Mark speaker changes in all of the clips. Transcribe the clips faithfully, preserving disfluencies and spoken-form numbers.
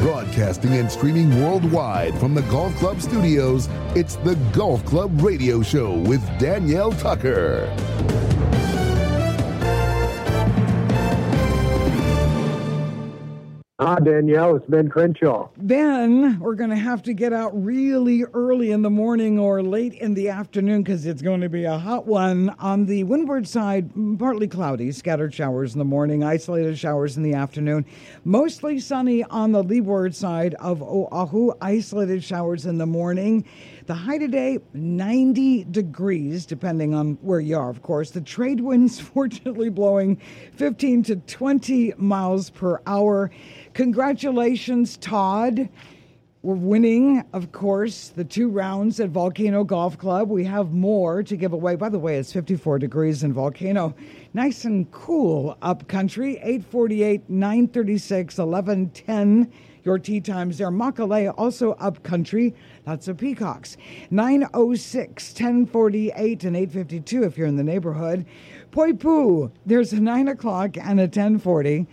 Speaker 1: Broadcasting and streaming worldwide from the Golf Club studios, it's the Golf Club Radio Show with Danielle Tucker.
Speaker 2: Hi, Danielle. It's Ben Crenshaw.
Speaker 3: Ben, we're going to have to get out really early in the morning or late in the afternoon because it's going to be a hot one. On the windward side, partly cloudy, scattered showers in the morning, isolated showers in the afternoon. Mostly sunny on the leeward side of Oahu, isolated showers in the morning. The high today, ninety degrees, depending on where you are, of course. The trade winds, fortunately, blowing fifteen to twenty miles per hour. Congratulations, Todd. We're winning, of course, the two rounds at Volcano Golf Club. We have more to give away. By the way, it's fifty-four degrees in Volcano. Nice and cool up country. eight forty-eight, nine thirty-six, eleven ten. Your tee times there. Makalea, also up country. Lots of peacocks. nine oh six, ten forty-eight, and eight fifty-two if you're in the neighborhood. Poipu, there's a nine o'clock and a ten forty.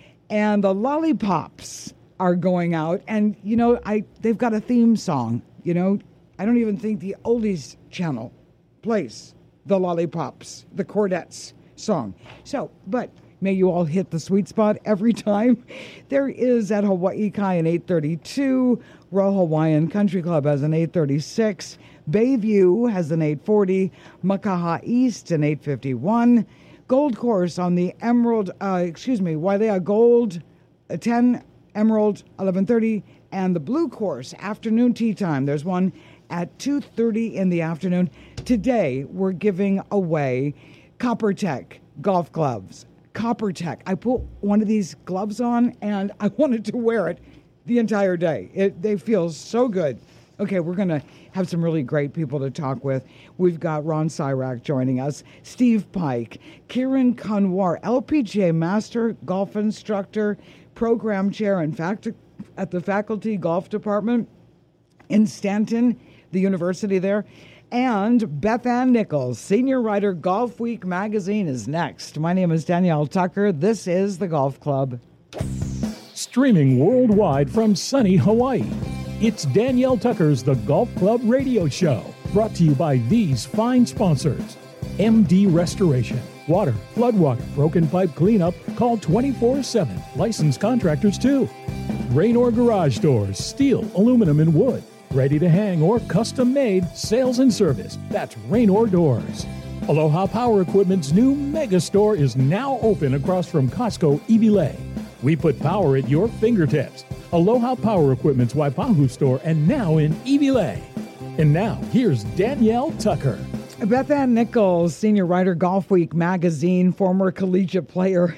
Speaker 3: And the lollipops are going out. And, you know, I they've got a theme song. You know, I don't even think the Oldies channel plays the lollipops, the Chordettes song. So, but may you all hit the sweet spot every time. There is at Hawaii Kai an eight thirty-two. Royal Hawaiian Country Club has an eight thirty-six. Bayview has an eight forty. Makaha East an eight fifty-one. Gold Course on the Emerald, uh, excuse me, Wailea Gold, uh, ten, Emerald, eleven thirty, and the Blue Course, afternoon tee time. There's one at two thirty in the afternoon. Today, we're giving away CopperTech golf gloves. CopperTech. I put one of these gloves on, and I wanted to wear it the entire day. It, they feel so good. Okay, we're going to have some really great people to talk with. We've got Ron Cyrack joining us, Steve Pike, Kieran Kanwar, L P G A Master Golf Instructor, Program Chair, in fact, at the Faculty Golf Department in Stanton, the university there, and Beth Ann Nichols, Senior Writer, Golf Week Magazine is next. My name is Danielle Tucker. This is the Golf Club.
Speaker 4: Streaming worldwide from sunny Hawaii. It's Danielle Tucker's The Golf Club Radio Show, brought to you by these fine sponsors. M D Restoration, water, flood water, broken pipe cleanup, call twenty-four seven. Licensed contractors too. Raynor Garage Doors, steel, aluminum, and wood. Ready to hang or custom made, sales and service. That's Raynor Doors. Aloha Power Equipment's new mega store is now open across from Costco Iwilei. We put power at your fingertips. Aloha Power Equipment's Waipahu store and now in Iwilei. And now, here's Danielle Tucker.
Speaker 3: Beth Ann Nichols, Senior Writer, Golf Week Magazine, former collegiate player.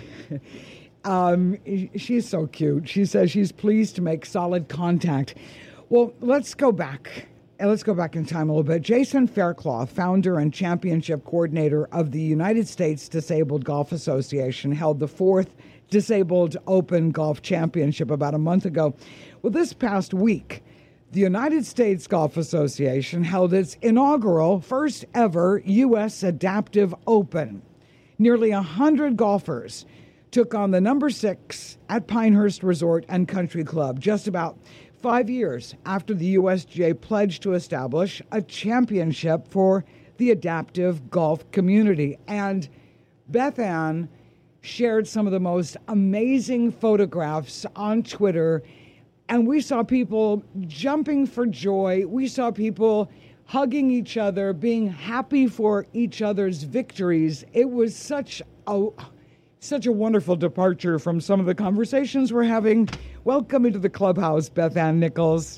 Speaker 3: um, she's so cute. She says she's pleased to make solid contact. Well, let's go back. Let's go back in time a little bit. Jason Faircloth, founder and championship coordinator of the United States Disabled Golf Association, held the fourth Disabled Open Golf Championship about a month ago. Well, this past week, the United States Golf Association held its inaugural, first ever U S Adaptive Open. Nearly one hundred golfers took on the number six at Pinehurst Resort and Country Club, just about five years after the U S G A pledged to establish a championship for the adaptive golf community. And Beth Ann shared some of the most amazing photographs on Twitter, and we saw people jumping for joy. We saw people hugging each other, being happy for each other's victories. It was such a such a wonderful departure from some of the conversations we're having. Welcome into the clubhouse, Beth Ann Nichols.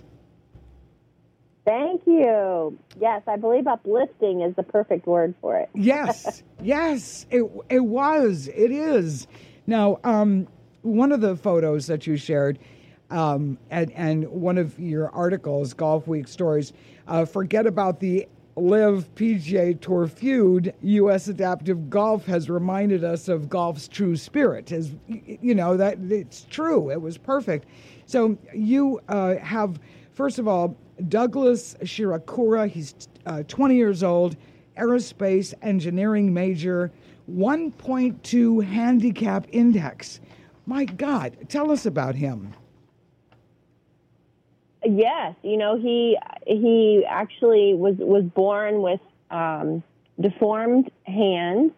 Speaker 5: Thank you. Yes, I believe uplifting is the perfect word for it.
Speaker 3: Yes, yes, it it was. It is. Now, um, one of the photos that you shared, um, and, and one of your articles, Golf Week Stories, uh, forget about the Live P G A Tour feud. U S Adaptive Golf has reminded us of golf's true spirit. As you know, that it's true. It was perfect. So you uh, have, first of all, Douglas Shirakura. He's uh, twenty years old, aerospace engineering major, one point two handicap index. My God, tell us about him.
Speaker 5: Yes, you know, he he actually was was born with um, deformed hands,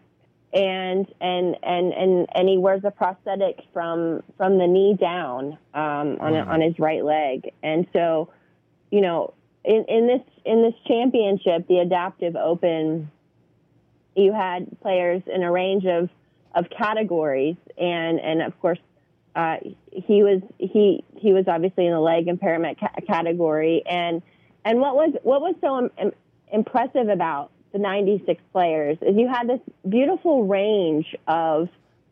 Speaker 5: and and and and and he wears a prosthetic from from the knee down um, on
Speaker 3: Wow.
Speaker 5: on his right leg, and so, you know, in, in this in this championship, the Adaptive Open, you had players in a range of, of categories, and, and of course, uh, he was he he was obviously in the leg impairment ca- category, and and what was what was so im- impressive about the ninety-six players is you had this beautiful range of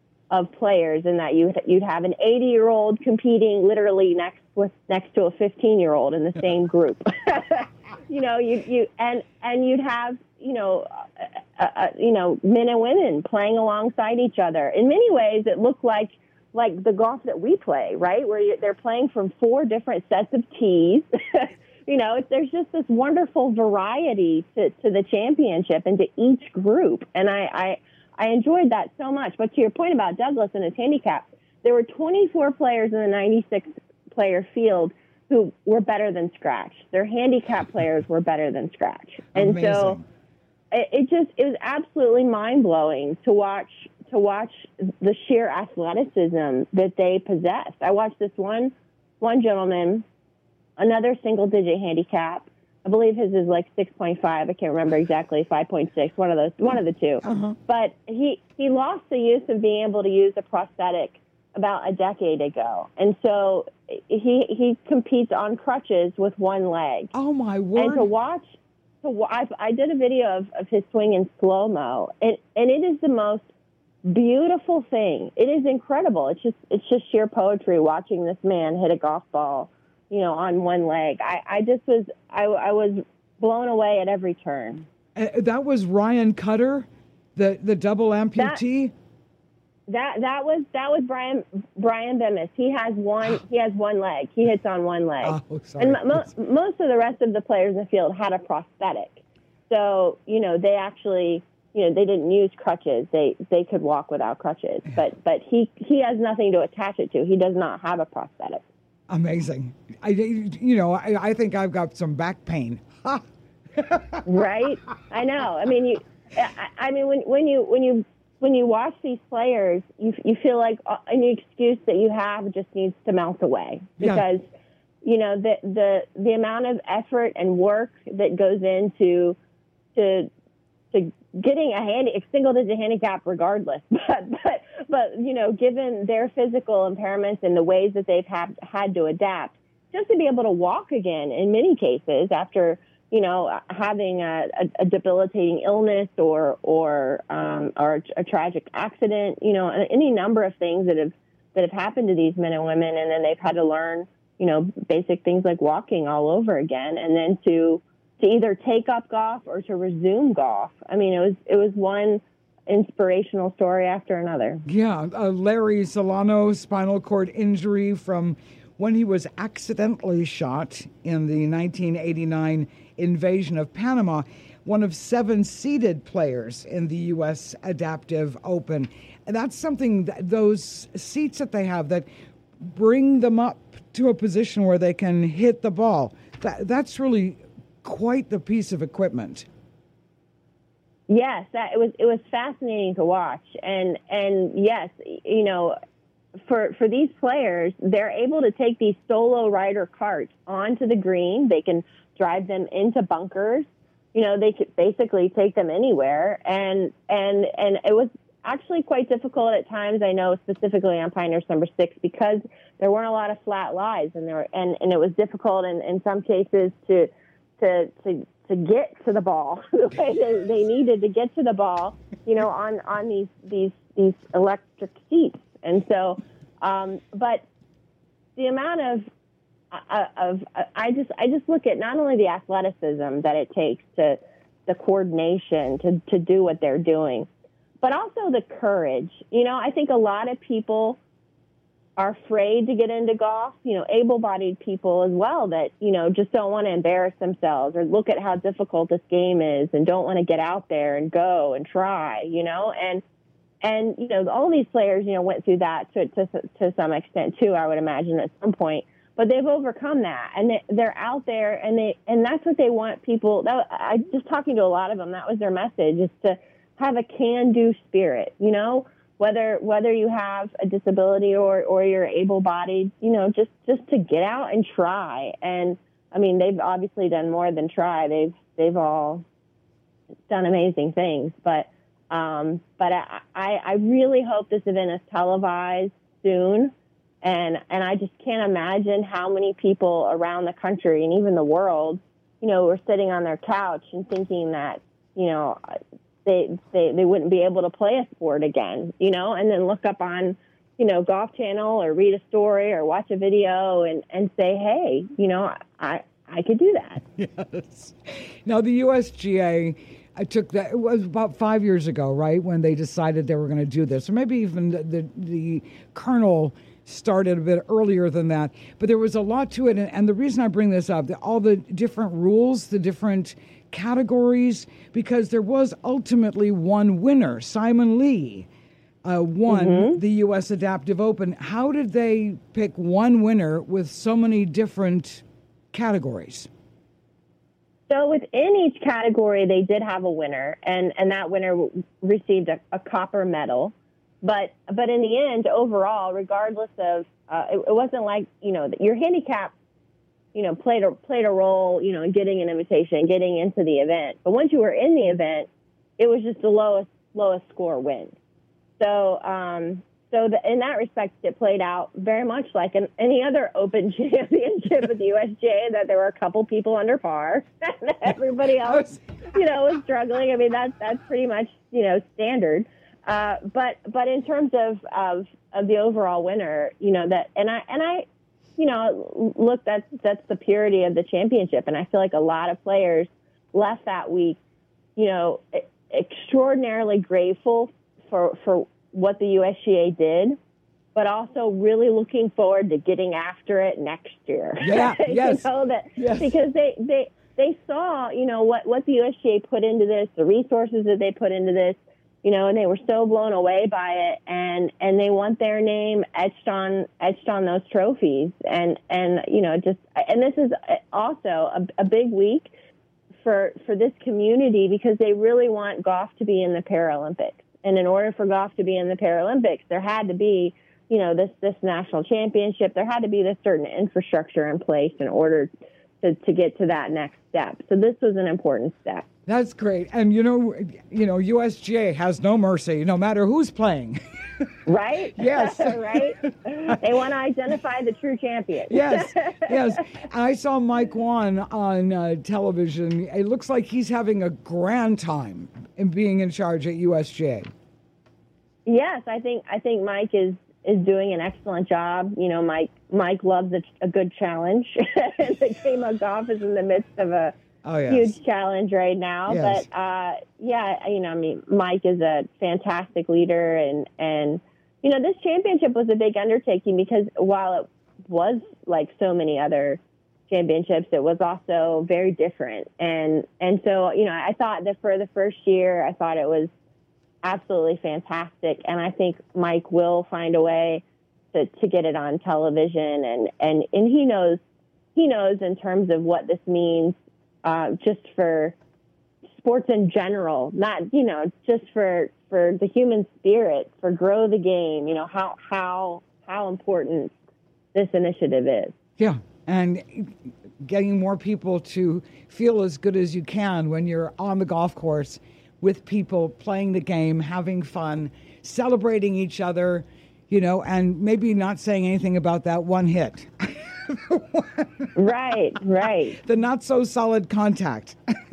Speaker 5: of players, in that you you'd have an eighty-year-old competing literally next with next to a fifteen-year-old in the same group. You know, you you and and you'd have you know uh, uh, you know men and women playing alongside each other. In many ways, it looked like like the golf that we play, right, where you, they're playing from four different sets of tees. You know, it's, there's just this wonderful variety to, to the championship and to each group, and I, I I enjoyed that so much. But to your point about Douglas and his handicap, there were twenty-four players in the ninety-six player field who were better than scratch. Their handicap players were better than scratch. And
Speaker 3: Amazing.
Speaker 5: so it, it just, it was absolutely mind blowing to watch, to watch the sheer athleticism that they possessed. I watched this one, one gentleman, another single digit handicap. I believe his is like six point five. I can't remember exactly, five point six, one of those, one of the two.
Speaker 3: Uh-huh.
Speaker 5: But he, he lost the use of being able to use a prosthetic about a decade ago. And so he he competes on crutches with one leg.
Speaker 3: Oh, my word.
Speaker 5: And to watch, to wa- I, I did a video of, of his swing in slow-mo, and, and it is the most beautiful thing. It is incredible. It's just it's just sheer poetry watching this man hit a golf ball, you know, on one leg. I, I just was, I, I was blown away at every turn.
Speaker 3: Uh, that was Ryan Cutter, the, the double amputee?
Speaker 5: That that was that was Brian Brian Bemis. He has one he has one leg. He hits on one leg.
Speaker 3: Oh, sorry.
Speaker 5: And mo- most of the rest of the players in the field had a prosthetic. So, you know, they actually, you know, they didn't use crutches. They they could walk without crutches. But but he he has nothing to attach it to. He does not have a prosthetic.
Speaker 3: Amazing. I, you know, I, I think I've got some back pain. Ha!
Speaker 5: Right? I know. I mean, you I, I mean when when you when you when you watch these players, you you feel like any excuse that you have just needs to melt away, because
Speaker 3: Yeah.
Speaker 5: you know the the the amount of effort and work that goes into to to getting a handy a single digit handicap regardless, but but but you know, given their physical impairments and the ways that they've had had to adapt, just to be able to walk again in many cases after, you know, having a, a, a debilitating illness or or um, or a tragic accident, you know, any number of things that have that have happened to these men and women, and then they've had to learn, you know, basic things like walking all over again, and then to to either take up golf or to resume golf. I mean, it was it was one inspirational story after another.
Speaker 3: Yeah, uh, Larry Solano, spinal cord injury from when he was accidentally shot in the nineteen eighty-nine invasion of Panama, one of seven seeded players in the U S Adaptive Open. And that's something, that those seats that they have that bring them up to a position where they can hit the ball. That, that's really quite the piece of equipment.
Speaker 5: Yes, that it was it was fascinating to watch. And and yes, you know, for for these players, they're able to take these solo rider carts onto the green. They can drive them into bunkers. You know, they could basically take them anywhere. And and and it was actually quite difficult at times, I know, specifically on Pinehurst number six, because there weren't a lot of flat lies, and there and, and it was difficult in, in some cases to to to to get to the ball the way they, they needed to get to the ball, you know, on, on these these these electric seats. And so, um, but the amount of Uh, of uh, I just I just look at not only the athleticism that it takes to the coordination to, to do what they're doing, but also the courage. You know, I think a lot of people are afraid to get into golf, you know, able-bodied people as well, that, you know, just don't want to embarrass themselves or look at how difficult this game is and don't want to get out there and go and try, you know, and and you know, all these players, you know, went through that to to, to some extent too, I would imagine at some point. but they've overcome that, and they, they're out there, and they and that's what they want people. That, I just talking to a lot of them. That was their message: is to have a can-do spirit. You know, whether whether you have a disability or or you're able-bodied, you know, just just to get out and try. And I mean, they've obviously done more than try. They've they've all done amazing things, but. Um, but I, I, I really hope this event is televised soon, and and I just can't imagine how many people around the country and even the world, you know, were sitting on their couch and thinking that, you know, they they, they wouldn't be able to play a sport again, you know, and then look up on, you know, Golf Channel or read a story or watch a video and, and say, hey, you know, I I could do that.
Speaker 3: Yes. Now the U S G A. I took that, it was about five years ago, right, when they decided they were going to do this. Or maybe even the, the, the Colonel started a bit earlier than that. But there was a lot to it. And, and the reason I bring this up, the, all the different rules, the different categories, because there was ultimately one winner, Simon Lee, uh, won mm-hmm. the U S Adaptive Open. How did they pick one winner with so many different categories?
Speaker 5: So within each category, they did have a winner, and, and that winner received a, a copper medal. But but in the end, overall, regardless of, uh, it, it wasn't like, you know, your handicap, you know, played a, played a role, you know, in getting an invitation, getting into the event. But once you were in the event, it was just the lowest lowest score wins. So um, so the, in that respect, it played out very much like an, any other Open Championship at the U S G A, that there were a couple people under par, and everybody else, you know, was struggling. I mean, that's that's pretty much, you know, standard. Uh, but but in terms of, of of the overall winner, you know, that and I and I, you know, look, that's that's the purity of the championship, and I feel like a lot of players left that week, you know, extraordinarily grateful for for. what the U S G A did, but also really looking forward to getting after it next year.
Speaker 3: Yeah, yes.
Speaker 5: you know, that,
Speaker 3: yes.
Speaker 5: Because they, they, they saw, you know, what, what the U S G A put into this, the resources that they put into this, you know, and they were so blown away by it, and, and they want their name etched on etched on those trophies. And, and you know, just and this is also a, a big week for for this community, because they really want golf to be in the Paralympics. And in order for golf to be in the Paralympics, there had to be, you know, this, this national championship. There had to be this certain infrastructure in place in order to, to get to that next step. So this was an important step.
Speaker 3: That's great. And, you know, you know, U S G A has no mercy, no matter who's playing.
Speaker 5: Right?
Speaker 3: Yes.
Speaker 5: Right? They want to identify the true champion.
Speaker 3: Yes, yes. I saw Mike Whan on uh, television. It looks like he's having a grand time in being in charge at U S G A.
Speaker 5: Yes, I think I think Mike is, is doing an excellent job. You know, Mike Mike loves a, a good challenge. The game of golf is in the midst of a
Speaker 3: Oh, yes.
Speaker 5: huge challenge right now.
Speaker 3: Yes.
Speaker 5: But, uh, yeah, you know, I mean, Mike is a fantastic leader. And, and, you know, this championship was a big undertaking, because while it was like so many other championships, it was also very different. And, and so, you know, I thought that for the first year, I thought it was absolutely fantastic. And I think Mike will find a way to, to get it on television. And, and, and he knows, he knows in terms of what this means, Uh, just for sports in general, not, you know, just for, for the human spirit, for grow the game, you know, how, how, how important this initiative is.
Speaker 3: Yeah. And getting more people to feel as good as you can when you're on the golf course with people playing the game, having fun, celebrating each other, you know, and maybe not saying anything about that one hit.
Speaker 5: Right, right.
Speaker 3: The not so solid contact.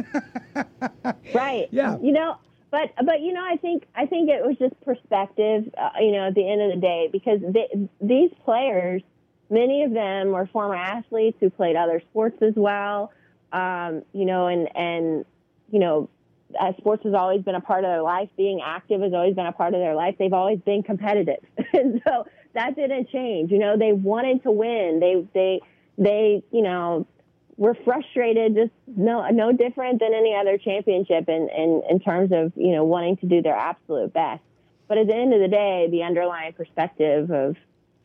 Speaker 5: Right.
Speaker 3: Yeah.
Speaker 5: You know, but but you know, I think I think it was just perspective. Uh, you know, at the end of the day, because they, these players, many of them were former athletes who played other sports as well. Um, you know, and and you know, uh, sports has always been a part of their life. Being active has always been a part of their life. They've always been competitive, and so that didn't change. You know, they wanted to win. They, they, they, you know, were frustrated, just no, no different than any other championship in, in, in terms of, you know, wanting to do their absolute best. But at the end of the day, the underlying perspective of,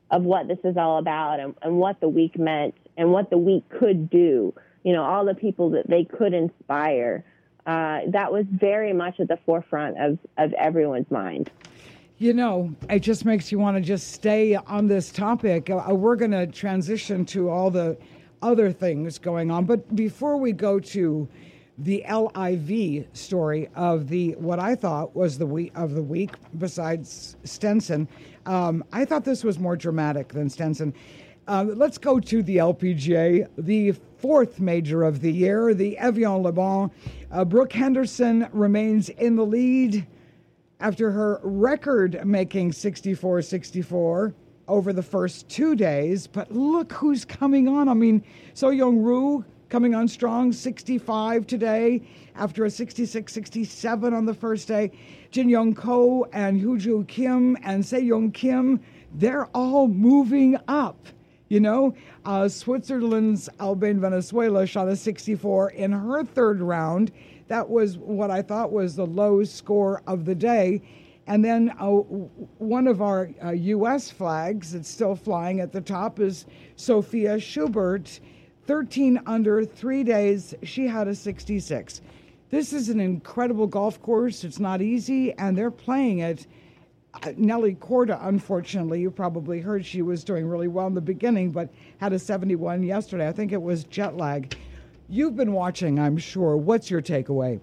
Speaker 5: of what this is all about and, and what the week meant and what the week could do, you know, all the people that they could inspire. Uh, that was very much at the forefront of, of everyone's mind.
Speaker 3: You know, it just makes you want to just stay on this topic. Uh, we're going to transition to all the other things going on. But before we go to the L I V story of the what I thought was the week of the week, besides Stenson, um, I thought this was more dramatic than Stenson. Uh, let's go to the L P G A, the fourth major of the year, the Evian-Le Bon. Uh, Brooke Henderson remains in the lead after her record-making sixty-four sixty-four over the first two days. But look who's coming on. I mean, So Young Roo coming on strong, sixty-five today after a sixty-six sixty-seven on the first day. Jin Young Ko and Hooju Kim and Se Young Kim, they're all moving up. You know, uh, Switzerland's Albane Venezuela shot a sixty-four in her third round. That was what I thought was the low score of the day. And then uh, one of our uh, U S flags that's still flying at the top is Sophia Schubert, thirteen under, three days. She had a sixty-six. This is an incredible golf course. It's not easy, and they're playing it. Uh, Nelly Korda, unfortunately, you probably heard she was doing really well in the beginning, but had a seventy-one yesterday. I think it was jet lag. You've been watching, I'm sure. What's your takeaway?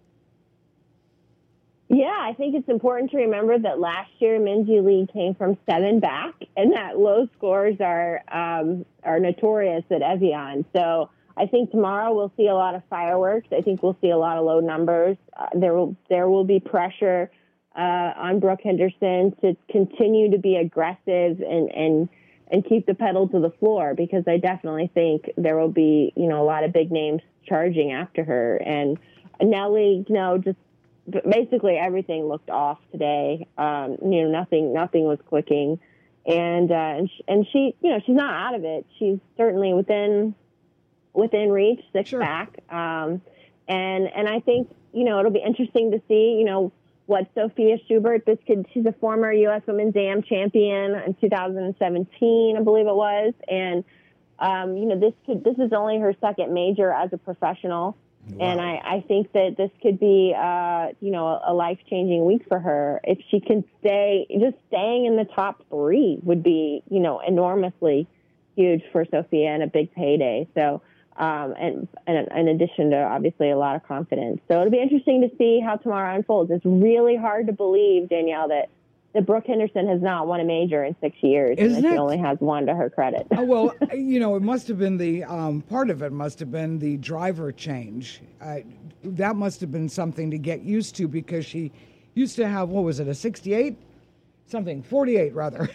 Speaker 5: Yeah, I think it's important to remember that last year Minjee Lee came from seven back, and that low scores are um, are notorious at Evian. So I think tomorrow we'll see a lot of fireworks. I think we'll see a lot of low numbers. Uh, there will there will be pressure uh, on Brooke Henderson to continue to be aggressive and and and keep the pedal to the floor, because I definitely think there will be, you know, a lot of big names charging after her. And Nelly, you know, just basically everything looked off today. Um, you know, nothing, nothing was clicking, and uh, and she, and she, you know, she's not out of it. She's certainly within within reach, six
Speaker 3: Sure.
Speaker 5: back. Um, and and I think, you know, it'll be interesting to see, you know, what Sophia Schubert. This kid, she's a former U S Women's A M champion in two thousand seventeen, I believe it was, and um, you know, this could this is only her second major as a professional. Wow. And I, I think that this could be, uh, you know, a, a life-changing week for her. If she can stay, just staying in the top three would be, you know, enormously huge for Sophia and a big payday. So, um, and, and in addition to obviously a lot of confidence. So it'll be interesting to see how tomorrow unfolds. It's really hard to believe, Danielle, that that Brooke Henderson has not won a major in six years,
Speaker 3: Isn't
Speaker 5: and that
Speaker 3: it?
Speaker 5: she only has one to her credit.
Speaker 3: Oh, well, you know, it must have been the, um, part of it must have been the driver change. Uh, that must have been something to get used to, because she used to have, what was it, a sixty-eight? Something, forty-eight rather.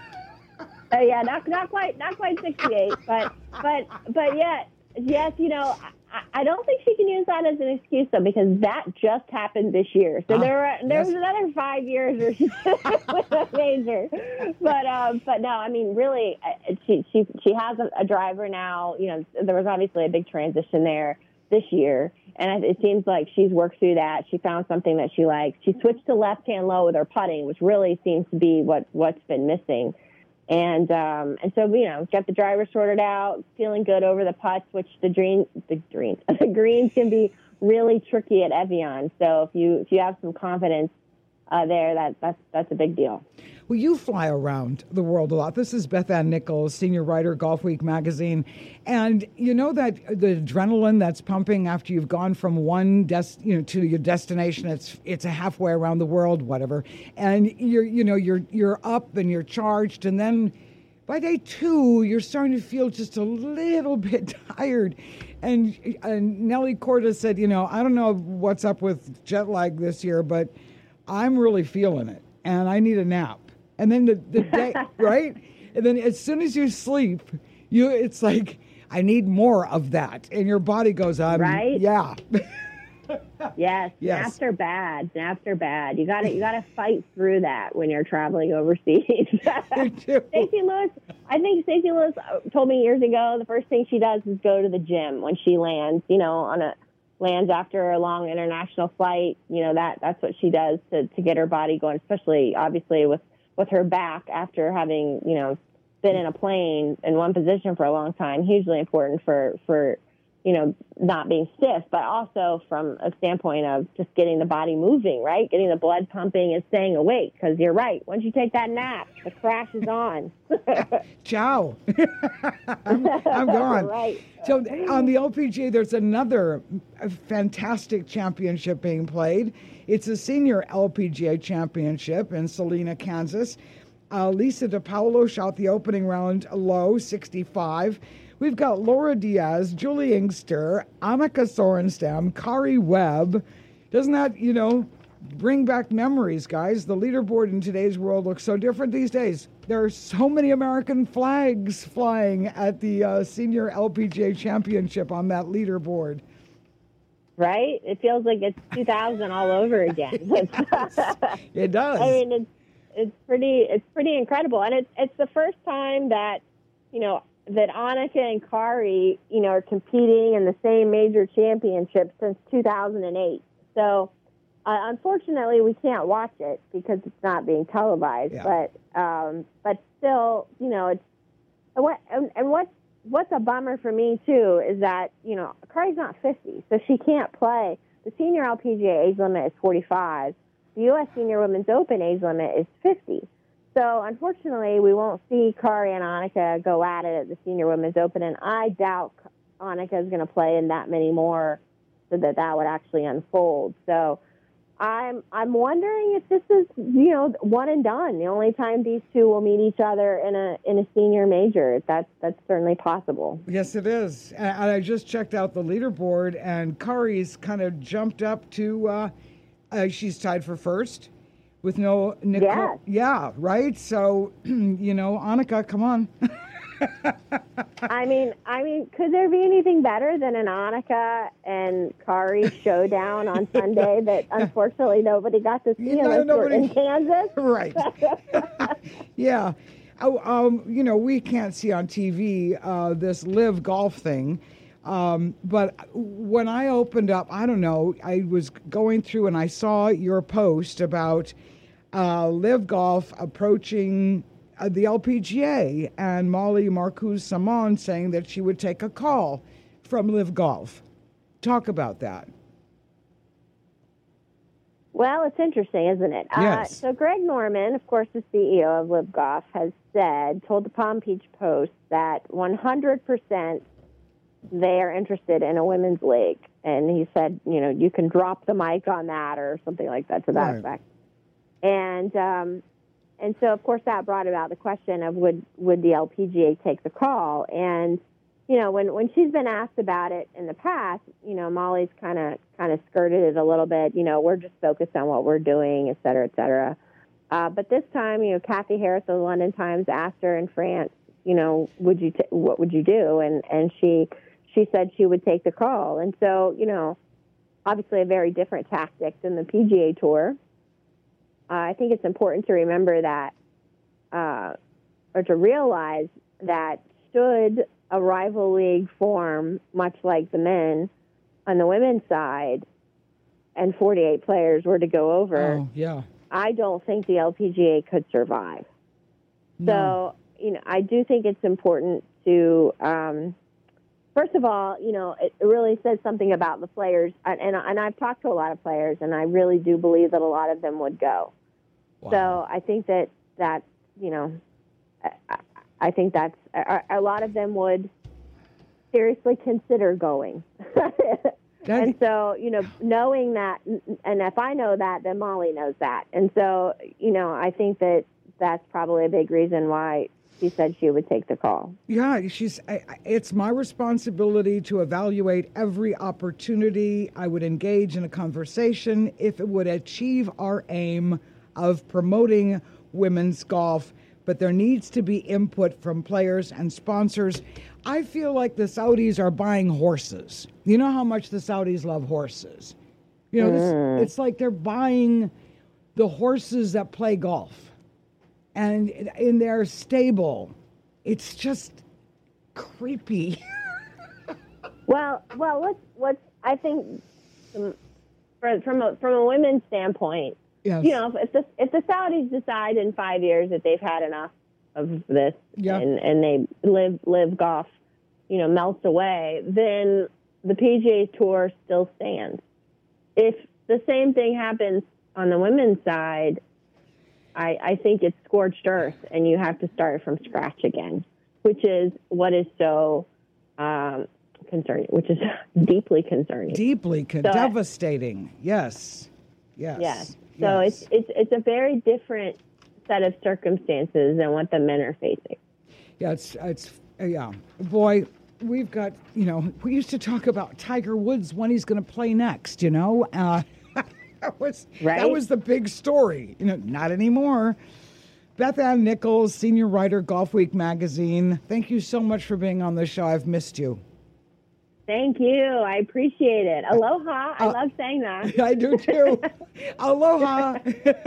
Speaker 5: Oh yeah, not not quite not quite sixty-eight, but but but yeah, yes, you know, I, I don't think she can use that as an excuse though, because that just happened this year. So
Speaker 3: Ah,
Speaker 5: there were, there
Speaker 3: yes.
Speaker 5: was another five years or with a major, but um, but no, I mean really, uh, she she she has a, a driver now. You know, there was obviously a big transition there this year, and it seems like she's worked through that. She found something that she likes. She switched to left hand low with her putting, which really seems to be what what's been missing. And um, and so, you know, got the driver sorted out, feeling good over the putts, which the green, the greens, the greens can be really tricky at Evian. So if you if you have some confidence uh, there, that that's that's a big deal.
Speaker 3: Well, you fly around the world a lot. This is Beth Ann Nichols, senior writer, Golf Week magazine. And you know that the adrenaline that's pumping after you've gone from one des- you know, to your destination, it's it's a halfway around the world, whatever. And you're you know, you're you're up and you're charged, and then by day two, you're starting to feel just a little bit tired. And, and Nelly Korda said, you know, I don't know what's up with jet lag this year, but I'm really feeling it, and I need a nap. And then the, the day, right? And then as soon as you sleep, you it's like, I need more of that. And your body goes, um,
Speaker 5: Right?
Speaker 3: Yeah.
Speaker 5: Yes,
Speaker 3: Yes.
Speaker 5: naps are bad. Naps are bad. You got to you got to fight through that when you're traveling overseas.
Speaker 3: You do.
Speaker 5: Stacey Lewis, I think Stacey Lewis told me years ago, the first thing she does is go to the gym when she lands. You know, on a lands after a long international flight. You know, that that's what she does to to get her body going, especially obviously with with her back after having, you know, been in a plane in one position for a long time, hugely important for, for you know, not being stiff, but also from a standpoint of just getting the body moving, right? Getting the blood pumping and staying awake. Because you're right. Once you take that nap, the crash is on.
Speaker 3: Ciao. I'm, I'm gone.
Speaker 5: Right.
Speaker 3: So on the L P G A, there's another fantastic championship being played. It's a senior L P G A championship in Salina, Kansas. Uh, Lisa DiPaolo shot the opening round low, sixty-five. We've got Laura Diaz, Julie Inkster, Annika Sorenstam, Kari Webb. Doesn't that, you know, bring back memories, guys? The leaderboard in today's world looks so different these days. There are so many American flags flying at the uh, Senior L P G A Championship on that leaderboard.
Speaker 5: Right? It feels like it's two thousand all over again.
Speaker 3: It does.
Speaker 5: I mean, it's it's pretty it's pretty incredible, and it's it's the first time that you know that Annika and Kari you know are competing in the same major championship since two thousand eight. So. Uh, unfortunately, we can't watch it because it's not being televised.
Speaker 3: Yeah.
Speaker 5: But um, but still, you know, it's and what and, and what what's a bummer for me too is that you know Kari's not fifty, so she can't play. The senior L P G A age limit is forty-five. The U S Senior Women's Open age limit is fifty. So unfortunately, we won't see Kari and Annika go at it at the Senior Women's Open, and I doubt Annika is going to play in that many more, so that that would actually unfold. So. I'm I'm wondering if this is you know one and done. The only time these two will meet each other in a in a senior major. That's that's certainly possible.
Speaker 3: Yes, it is. And I just checked out the leaderboard, and Kari's kind of jumped up to. Uh, uh, she's tied for first with no Nicole.
Speaker 5: Yes.
Speaker 3: Yeah, right. So you know, Annika, come on.
Speaker 5: I mean, I mean, could there be anything better than an Annika and Kari showdown on Sunday that unfortunately nobody got to see
Speaker 3: You know,
Speaker 5: unless
Speaker 3: nobody-
Speaker 5: we're in Kansas?
Speaker 3: Right. Yeah. Oh, um, you know, we can't see on T V uh, this live golf thing. Um, but when I opened up, I don't know, I was going through and I saw your post about uh, live golf approaching uh, the L P G A and Molly Marcoux Simon saying that she would take a call from live golf. Talk about that.
Speaker 5: Well, it's interesting, isn't it?
Speaker 3: Yes.
Speaker 5: Uh, so Greg Norman, of course, the C E O of Live Golf, has said, told the Palm Beach Post that one hundred percent they are interested in a women's league. And he said, you know, you can drop the mic on that or something like that to that
Speaker 3: Right.
Speaker 5: effect. And um, and so, of course, that brought about the question of would, would the L P G A take the call? And you know, when, when she's been asked about it in the past, you know, Molly's kind of kind of skirted it a little bit. You know, we're just focused on what we're doing, et cetera, et cetera. Uh, but this time, you know, Kathy Harris of the London Times asked her in France, you know, would you t- what would you do? And and she she said she would take the call. And so, you know, obviously a very different tactic than the P G A Tour. Uh, I think it's important to remember that, uh, or to realize that should a rival league form, much like the men on the women's side, and forty-eight players were to go over,
Speaker 3: Oh, yeah.
Speaker 5: I don't think the L P G A could survive.
Speaker 3: No.
Speaker 5: So, you know, I do think it's important to, um, first of all, you know, it really says something about the players. And, and, and I've talked to a lot of players, and I really do believe that a lot of them would go.
Speaker 3: Wow.
Speaker 5: So I think that, that you know, I, I think that's a, a lot of them would seriously consider going. And so, you know, knowing that, and if I know that, then Molly knows that. And so, you know, I think that that's probably a big reason why she said she would take the call.
Speaker 3: Yeah, she's. I, I- it's my responsibility to evaluate every opportunity. I would engage in a conversation if it would achieve our aim of promoting women's golf. But there needs to be input from players and sponsors. I feel like the Saudis are buying horses. You know how much the Saudis love horses. You know, this, it's like they're buying the horses that play golf. And in their stable, it's just creepy.
Speaker 5: Well, well, let's let's. I think from from a, from a women's standpoint,
Speaker 3: Yes.
Speaker 5: you know, if the if the Saudis decide in five years that they've had enough of this
Speaker 3: yeah.
Speaker 5: and, and they live live golf, you know, melts away, then the P G A Tour still stands. If the same thing happens on the women's side, I, I think it's scorched earth, and you have to start from scratch again, which is what is so um, concerning, which is deeply concerning.
Speaker 3: Deeply con-
Speaker 5: so,
Speaker 3: devastating. Yes. Yes.
Speaker 5: Yes. So
Speaker 3: yes.
Speaker 5: it's it's it's a very different set of circumstances than what the men are facing.
Speaker 3: Yeah, it's it's uh, yeah. Boy, we've got, you know, we used to talk about Tiger Woods when he's going to play next, you know. Uh, that was
Speaker 5: right?
Speaker 3: that was the big story. You know, not anymore. Beth Ann Nichols, senior writer, Golf Week magazine. Thank you so much for being on the show. I've missed you.
Speaker 5: Thank you. I appreciate it. Aloha. I uh, love saying that.
Speaker 3: I do too. Aloha.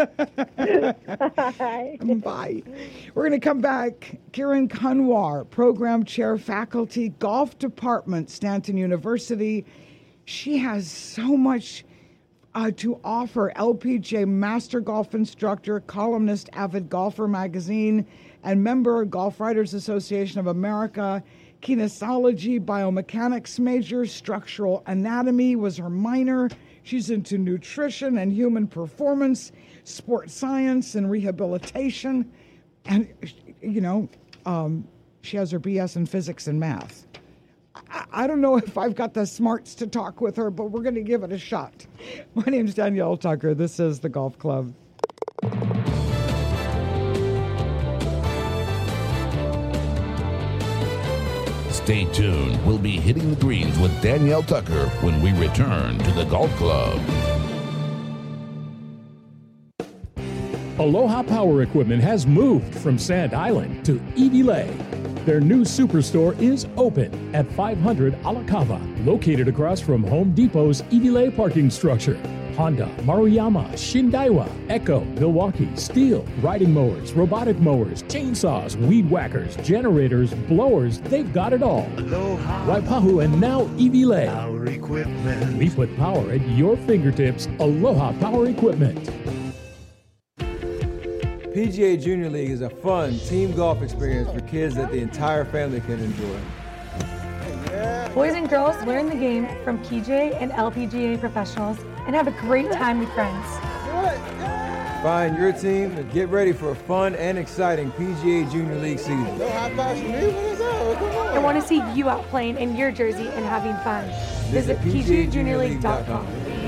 Speaker 5: Bye.
Speaker 3: Bye. We're going to come back. Kiran Kunwar, Program Chair, Faculty, Golf Department, Stanton University. She has so much uh, to offer. L P G A Master Golf Instructor, columnist, Avid Golfer Magazine, and member Golf Writers Association of America. Kinesiology, biomechanics major, structural anatomy was her minor. She's into nutrition and human performance, sports science and rehabilitation. And, you know, um, she has her B S in physics and math. I, I don't know if I've got the smarts to talk with her, but we're going to give it a shot. My name's Danielle Tucker. This is The Golf Club.
Speaker 1: Stay tuned. We'll be hitting the greens with Danielle Tucker when we return to the Golf Club.
Speaker 4: Aloha Power Equipment has moved from Sand Island to Evi Lay. Their new superstore is open at five hundred Alakava, located across from Home Depot's Evi Lay parking structure. Honda, Maruyama, Shindaiwa, Echo, Milwaukee, Steel, riding mowers, robotic mowers, chainsaws, weed whackers, generators, blowers, they've got it all. Aloha. Waipahu and now Evi Lay. Power Equipment. We put power at your fingertips. Aloha Power Equipment.
Speaker 6: P G A Junior League is a fun team golf experience for kids that the entire family can enjoy.
Speaker 7: Boys and girls learn the game from P G A and L P G A professionals and have a great time with friends.
Speaker 6: Find your team and get ready for a fun and exciting P G A Junior League season.
Speaker 7: I want to see you out playing in your jersey and having fun. Visit P G A Junior League dot com.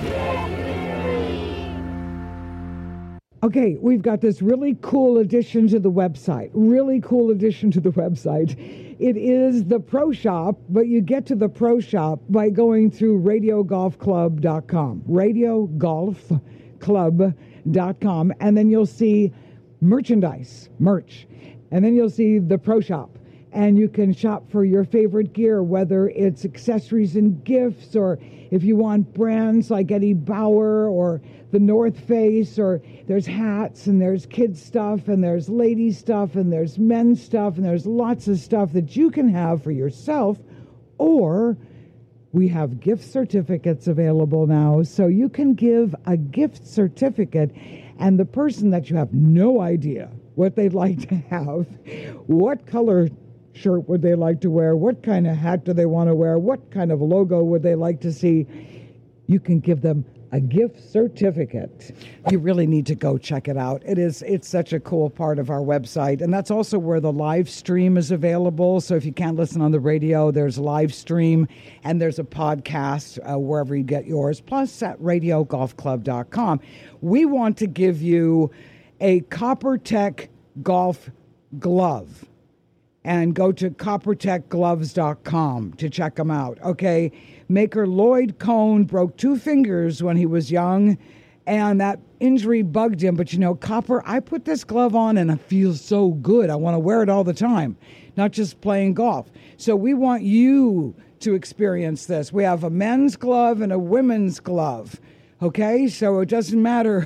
Speaker 3: Okay, we've got this really cool addition to the website. Really cool addition to the website. It is the Pro Shop, but you get to the Pro Shop by going through radio golf club dot com. radio golf club dot com. And then you'll see merchandise, merch. And then you'll see the Pro Shop. And you can shop for your favorite gear, whether it's accessories and gifts, or if you want brands like Eddie Bauer or the North Face, or there's hats and there's kids stuff and there's lady stuff and there's men's stuff and there's lots of stuff that you can have for yourself. Or we have gift certificates available now, so you can give a gift certificate, and the person that you have no idea what they'd like to have, what color shirt would they like to wear, what kind of hat do they want to wear, what kind of logo would they like to see, you can give them a gift certificate. You really need to go check it out. It is, it's such a cool part of our website. And that's also where the live stream is available. So if you can't listen on the radio, there's live stream and there's a podcast uh, wherever you get yours, plus at radio golf club dot com. We want to give you a CopperTech golf glove. And go to copper tech gloves dot com to check them out, okay? Maker Lloyd Cohn broke two fingers when he was young, and that injury bugged him. But, you know, Copper, I put this glove on, and it feels so good. I want to wear it all the time, not just playing golf. So we want you to experience this. We have a men's glove and a women's glove, okay? So it doesn't matter.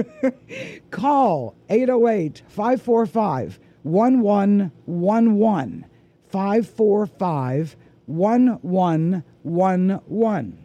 Speaker 3: Call eight oh eight, five four five, one one one one, five four five, one one one one.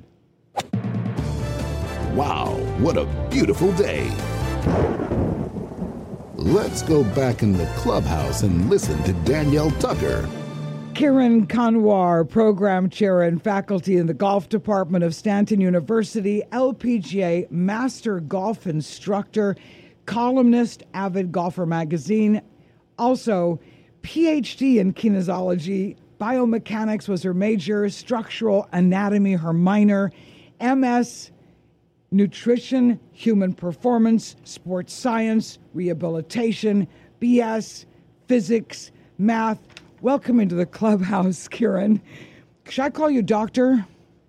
Speaker 1: Wow, what a beautiful day. Let's go back in the clubhouse and listen to Danielle Tucker.
Speaker 3: Kiran Kanwar, program chair and faculty in the golf department of Stanton University, L P G A master golf instructor, columnist, Avid Golfer magazine, also P H D in kinesiology, biomechanics was her major, structural anatomy her minor, M S nutrition, human performance, sports science, rehabilitation, B S, physics, math. Welcome into the clubhouse, Kiran. Should I call you doctor?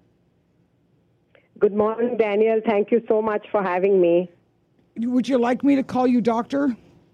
Speaker 8: Good morning, Danielle. Thank you so much for having me.
Speaker 3: Would you like me to call you doctor?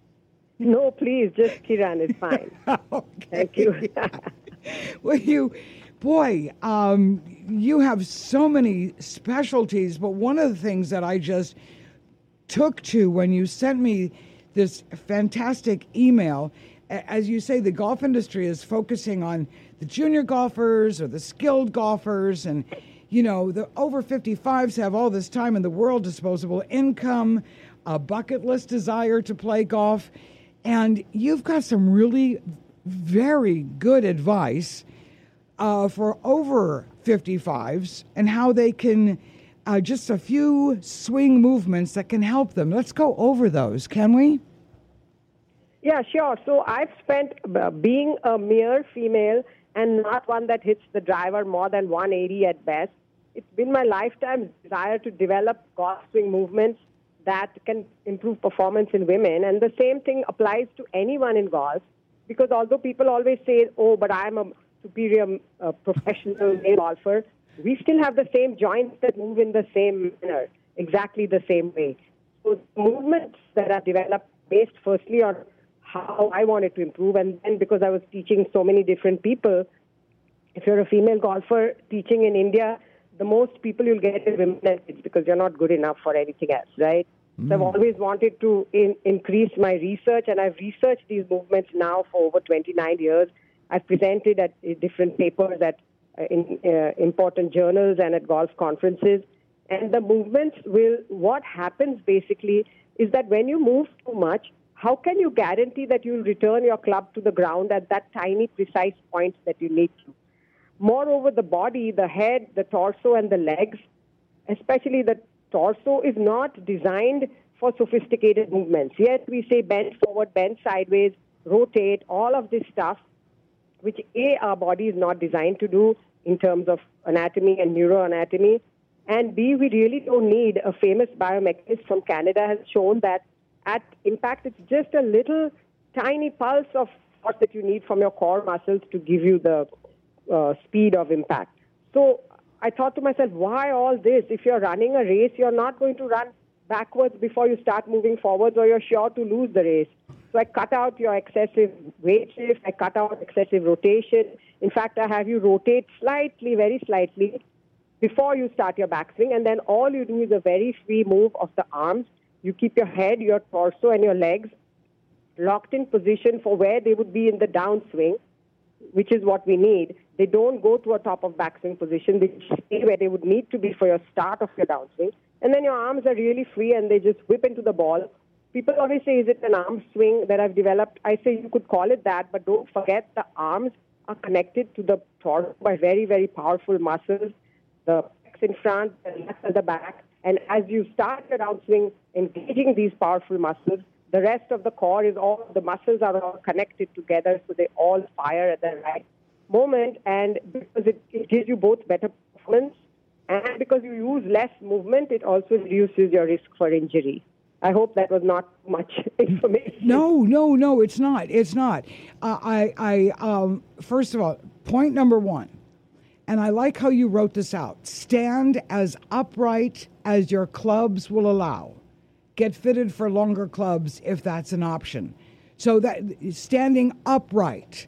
Speaker 8: No, please, just Kiran is fine.
Speaker 3: Okay.
Speaker 8: Thank you.
Speaker 3: Well, you, boy, um, you have so many specialties, but one of the things that I just took to when you sent me this fantastic email, as you say, the golf industry is focusing on the junior golfers or the skilled golfers, and, you know, the over fifty-fives have all this time in the world, disposable income, a bucket list desire to play golf, and you've got some really very good advice uh, for over fifty-fives and how they can, uh, just a few swing movements that can help them. Let's go over those, can we?
Speaker 8: Yeah, sure. So I've spent uh, being a mere female and not one that hits the driver more than one eighty at best. It's been my lifetime desire to develop golf swing movements that can improve performance in women. And the same thing applies to anyone in golf, because although people always say, oh, but I'm a superior uh, professional male golfer, we still have the same joints that move in the same manner, exactly the same way. So movements that are developed based firstly on how I wanted to improve, and then because I was teaching so many different people, if you're a female golfer teaching in India, the most people you'll get is women and kids because you're not good enough for anything else, right? Mm. So I've always wanted to in, increase my research, and I've researched these movements now for over twenty-nine years. I've presented at different papers at uh, in uh, important journals and at golf conferences. And the movements will, what happens basically is that when you move too much, how can you guarantee that you'll return your club to the ground at that tiny, precise point that you need to? Moreover, the body, the head, the torso, and the legs, especially the torso, is not designed for sophisticated movements. Yes, we say bend forward, bend sideways, rotate, all of this stuff, which A, our body is not designed to do in terms of anatomy and neuroanatomy, and B, we really don't need. A famous biomechanist from Canada has shown that at impact, it's just a little tiny pulse of force that you need from your core muscles to give you the uh, speed of impact. So I thought to myself, why all this? If you're running a race, you're not going to run backwards before you start moving forwards, or you're sure to lose the race. So I cut out your excessive weight shift. I cut out excessive rotation. In fact, I have you rotate slightly, very slightly, before you start your backswing, and then all you do is a very free move of the arms. You keep your head, your torso, and your legs locked in position for where they would be in the downswing, which is what we need. They don't go to a top of backswing position. They stay where they would need to be for your start of your downswing. And then your arms are really free, and they just whip into the ball. People always say, is it an arm swing that I've developed? I say you could call it that, but don't forget the arms are connected to the torso by very, very powerful muscles. The pecs in front, the left at the back. And as you start your downswing, engaging these powerful muscles, the rest of the core is all, the muscles are all connected together, so they all fire at the right moment. And because it, it gives you both better performance, and because you use less movement, it also reduces your risk for injury. I hope that was not much information.
Speaker 3: No, no, no, it's not. It's not. Uh, I, I, um, first of all, point number one, and I like how you wrote this out. Stand as upright as your clubs will allow. Get fitted for longer clubs if that's an option. So that standing upright.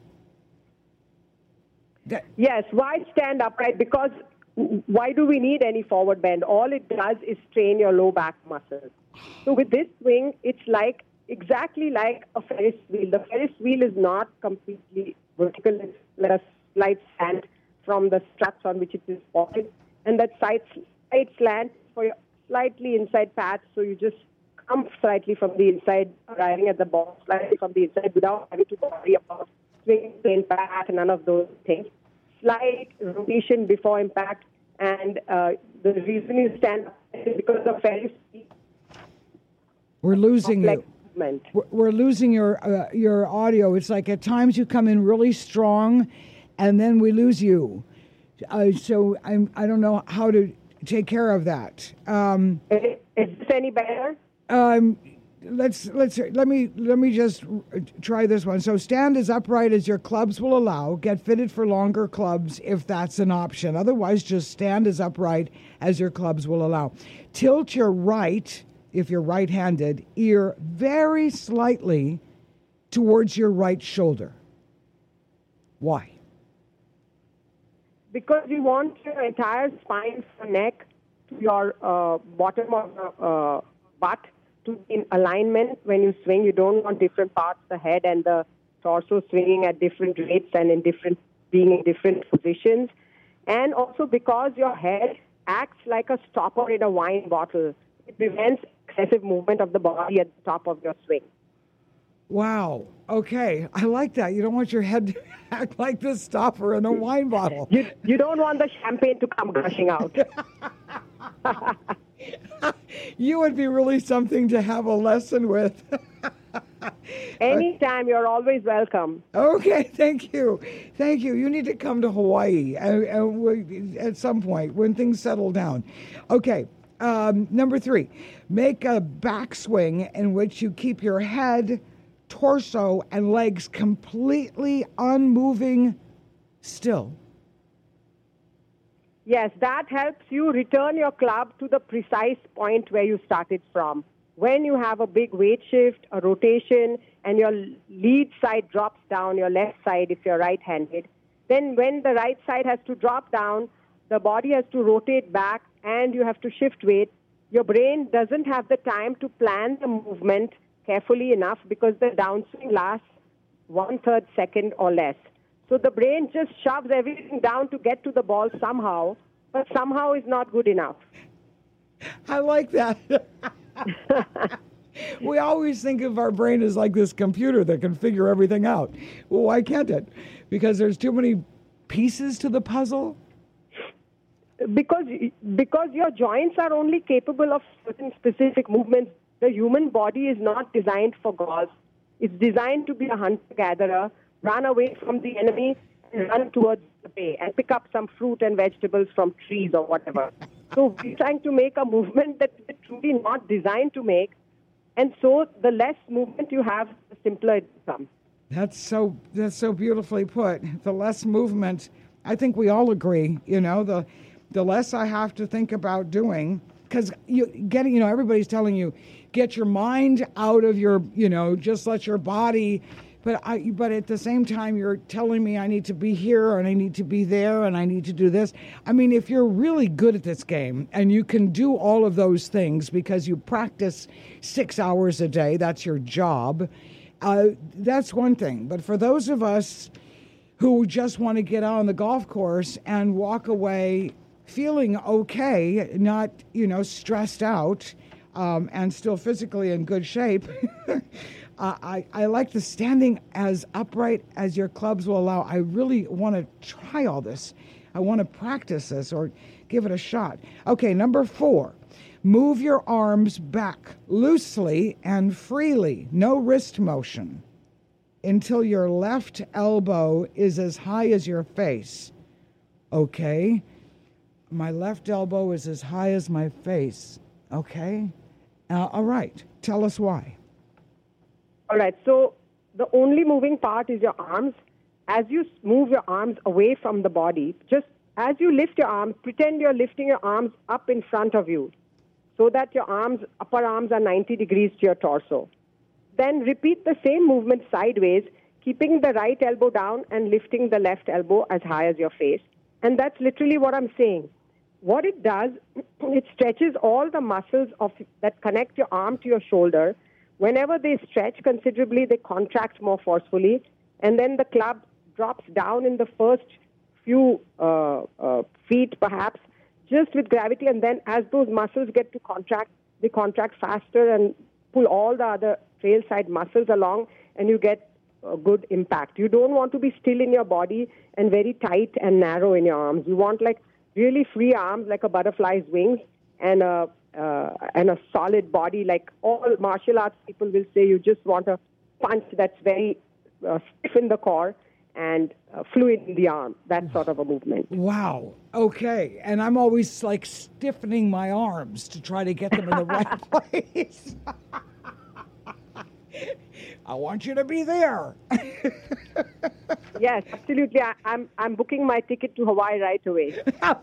Speaker 3: That,
Speaker 8: yes, why stand upright? Because why do we need any forward bend? All it does is strain your low back muscles. So with this swing, it's like exactly like a Ferris wheel. The Ferris wheel is not completely vertical. It's like a slight slant from the struts on which it is supported. And that side, side slant for your slightly inside path, so you just come slightly from the inside, arriving at the ball slightly from the inside without having to worry about swing to impact, none of those things. Slight rotation before impact, and uh, the reason you stand up is because of very
Speaker 3: We're losing you.
Speaker 8: movement.
Speaker 3: We're- We're losing your uh, your audio. It's like at times you come in really strong, and then we lose you. Uh, so I'm I don't know how to take care of that. Um,
Speaker 8: Is, is this any better?
Speaker 3: um, let's let's let me let me just try this one. So stand as upright as your clubs will allow. Get fitted for longer clubs if that's an option. Otherwise, just stand as upright as your clubs will allow. Tilt your right, if you're right-handed, ear very slightly towards your right shoulder. Why?
Speaker 8: Because you want your entire spine from neck to your uh, bottom of the uh, butt to be in alignment when you swing. You don't want different parts, the head and the torso swinging at different rates and in different being in different positions. And also because your head acts like a stopper in a wine bottle. It prevents excessive movement of the body at the top of your swing.
Speaker 3: Wow. Okay. I like that. You don't want your head to act like this stopper in a wine bottle.
Speaker 8: You, you don't want the champagne to come gushing out.
Speaker 3: You would be really something to have a lesson with.
Speaker 8: Anytime, you're always welcome.
Speaker 3: Okay, thank you. Thank you. You need to come to Hawaii uh, uh, we- at some point when things settle down. Okay, um, number three, make a backswing in which you keep your head, torso, and legs completely unmoving still.
Speaker 8: Yes, that helps you return your club to the precise point where you started from. When you have a big weight shift, a rotation, and your lead side drops down, your left side if you're right-handed, then when the right side has to drop down, the body has to rotate back and you have to shift weight. Your brain doesn't have the time to plan the movement carefully enough because the downswing lasts one-third second or less. So the brain just shoves everything down to get to the ball somehow, but somehow is not good enough.
Speaker 3: I like that. We always think of our brain as like this computer that can figure everything out. Well, why can't it? Because there's too many pieces to the puzzle?
Speaker 8: Because because your joints are only capable of certain specific movements. The human body is not designed for golf. It's designed to be a hunter-gatherer, run away from the enemy, and run towards the bay, and pick up some fruit and vegetables from trees or whatever. So we're trying to make a movement that we're truly not designed to make. And so the less movement you have, the simpler it becomes.
Speaker 3: That's so that's so beautifully put. The less movement, I think we all agree, you know, the the less I have to think about doing, because you getting, you know, everybody's telling you, get your mind out of your, you know, just let your body, but I but at the same time you're telling me I need to be here and I need to be there and I need to do this. I mean, if you're really good at this game and you can do all of those things because you practice six hours a day, that's your job. Uh, that's one thing. But for those of us who just want to get out on the golf course and walk away feeling okay, not, you know, stressed out, um, and still physically in good shape, uh, I, I like the standing as upright as your clubs will allow. I really want to try all this. I want to practice this or give it a shot. Okay, number four. Move your arms back loosely and freely, no wrist motion, until your left elbow is as high as your face. Okay, my left elbow is as high as my face. Okay, uh, all right, tell us why.
Speaker 8: All right, so the only moving part is your arms. As you move your arms away from the body, just as you lift your arms, pretend you're lifting your arms up in front of you, so that your arms, upper arms are ninety degrees to your torso. Then repeat the same movement sideways, keeping the right elbow down and lifting the left elbow as high as your face. And that's literally what I'm saying. What it does, it stretches all the muscles of that connect your arm to your shoulder. Whenever they stretch considerably, they contract more forcefully. And then the club drops down in the first few uh, uh, feet, perhaps, just with gravity, and then as those muscles get to contract, they contract faster and pull all the other trail side muscles along, and you get a good impact. You don't want to be still in your body and very tight and narrow in your arms. You want like really free arms, like a butterfly's wings, and a uh, and a solid body. Like all martial arts people will say, you just want a punch that's very uh, stiff in the core and uh, fluid in the arm. That sort of a movement.
Speaker 3: Wow. Okay. And I'm always like stiffening my arms to try to get them in the right place. I want you to be there.
Speaker 8: Yes, absolutely. I, I'm I'm booking my ticket to Hawaii right away.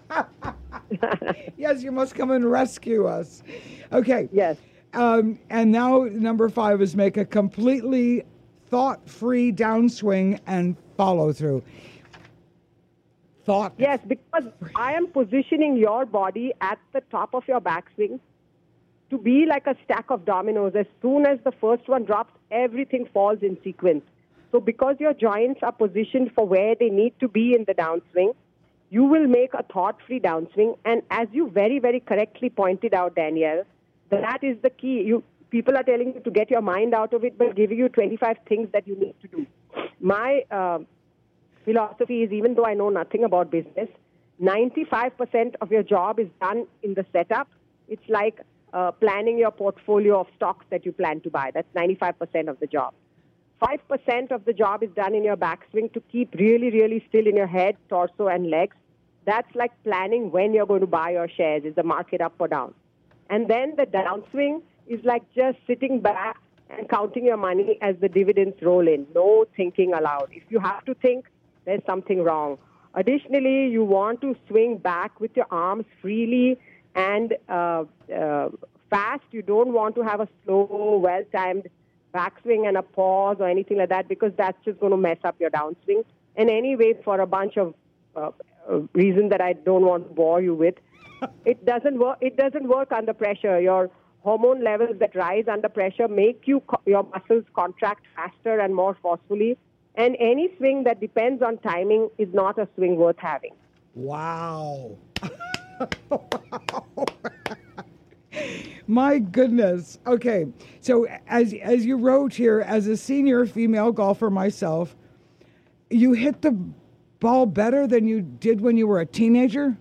Speaker 3: Yes, you must come and rescue us. Okay.
Speaker 8: Yes.
Speaker 3: Um, and now number five is make a completely thought-free downswing and follow-through. Thought.
Speaker 8: Yes, because I am positioning your body at the top of your backswing to be like a stack of dominoes. As soon as the first one drops, everything falls in sequence. So because your joints are positioned for where they need to be in the downswing, you will make a thought-free downswing. And as you very, very correctly pointed out, Danielle, that is the key. You people are telling you to get your mind out of it, but giving you twenty-five things that you need to do. My uh, philosophy is, even though I know nothing about business, ninety-five percent of your job is done in the setup. It's like uh, planning your portfolio of stocks that you plan to buy. That's ninety-five percent of the job. five percent of the job is done in your backswing to keep really, really still in your head, torso, and legs. That's like planning when you're going to buy your shares. Is the market up or down? And then the downswing is like just sitting back and counting your money as the dividends roll in. No thinking allowed. If you have to think, there's something wrong. Additionally, you want to swing back with your arms freely and uh, uh, fast. You don't want to have a slow, well-timed backswing and a pause or anything like that, because that's just going to mess up your downswing. And anyway, for a bunch of uh, uh, reasons that I don't want to bore you with, it doesn't work. It doesn't work under pressure. Your hormone levels that rise under pressure make you co- your muscles contract faster and more forcefully. And any swing that depends on timing is not a swing worth having.
Speaker 3: Wow. My goodness. Okay. So as as you wrote here, as a senior female golfer myself, you hit the ball better than you did when you were a teenager?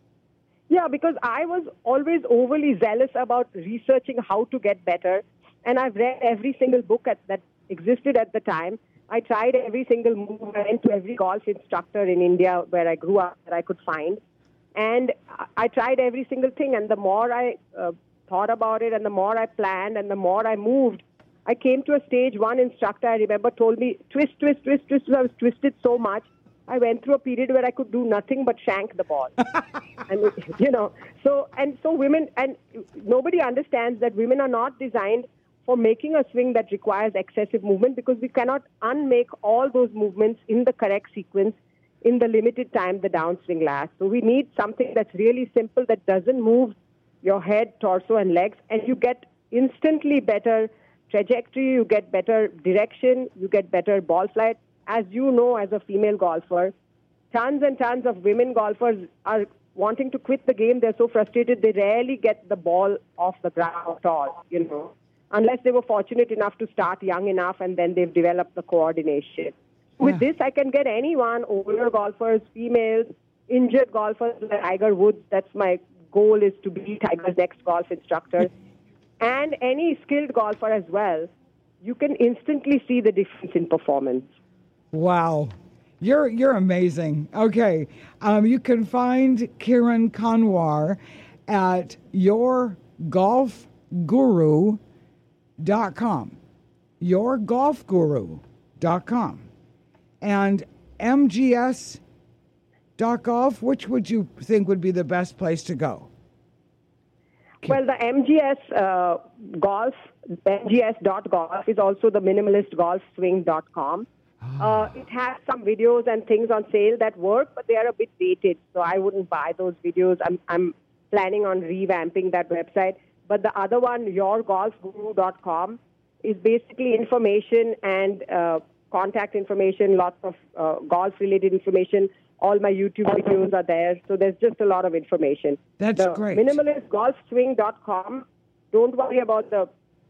Speaker 8: Yeah, because I was always overly zealous about researching how to get better. And I've read every single book at, that existed at the time. I tried every single move. I went to every golf instructor in India where I grew up that I could find. And I tried every single thing. And the more I uh, thought about it and the more I planned and the more I moved, I came to a stage. One instructor, I remember, told me, twist, twist, twist, twist. I was twisted so much. I went through a period where I could do nothing but shank the ball. I mean, you know, so, and so women, and nobody understands that women are not designed for making a swing that requires excessive movement, because we cannot unmake all those movements in the correct sequence in the limited time the downswing lasts. So we need something that's really simple, that doesn't move your head, torso, and legs, and you get instantly better trajectory, you get better direction, you get better ball flight. As you know, as a female golfer, tons and tons of women golfers are wanting to quit the game. They're so frustrated, they rarely get the ball off the ground at all, you know, unless they were fortunate enough to start young enough and then they've developed the coordination. Yeah. With this, I can get anyone, older golfers, females, injured golfers like Tiger Woods. That's my goal, is to be Tiger's next golf instructor. And any skilled golfer as well. You can instantly see the difference in performance.
Speaker 3: Wow. You're you're amazing. Okay. Um, you can find Kiran Kanwar at your golf guru dot com. your golf guru dot com. And M G S dot golf, which would you think would be the best place to go?
Speaker 8: Well, the M G S uh, golf, M G S dot golf is also the minimalist golf swing dot com. Uh, it has some videos and things on sale that work, but they are a bit dated, so I wouldn't buy those videos. I'm, I'm planning on revamping that website. But the other one, your golf guru dot com, is basically information and uh, contact information, lots of uh, golf-related information. All my YouTube videos are there, so there's just a lot of information.
Speaker 3: That's
Speaker 8: the
Speaker 3: great.
Speaker 8: minimalist golf swing dot com, don't worry about the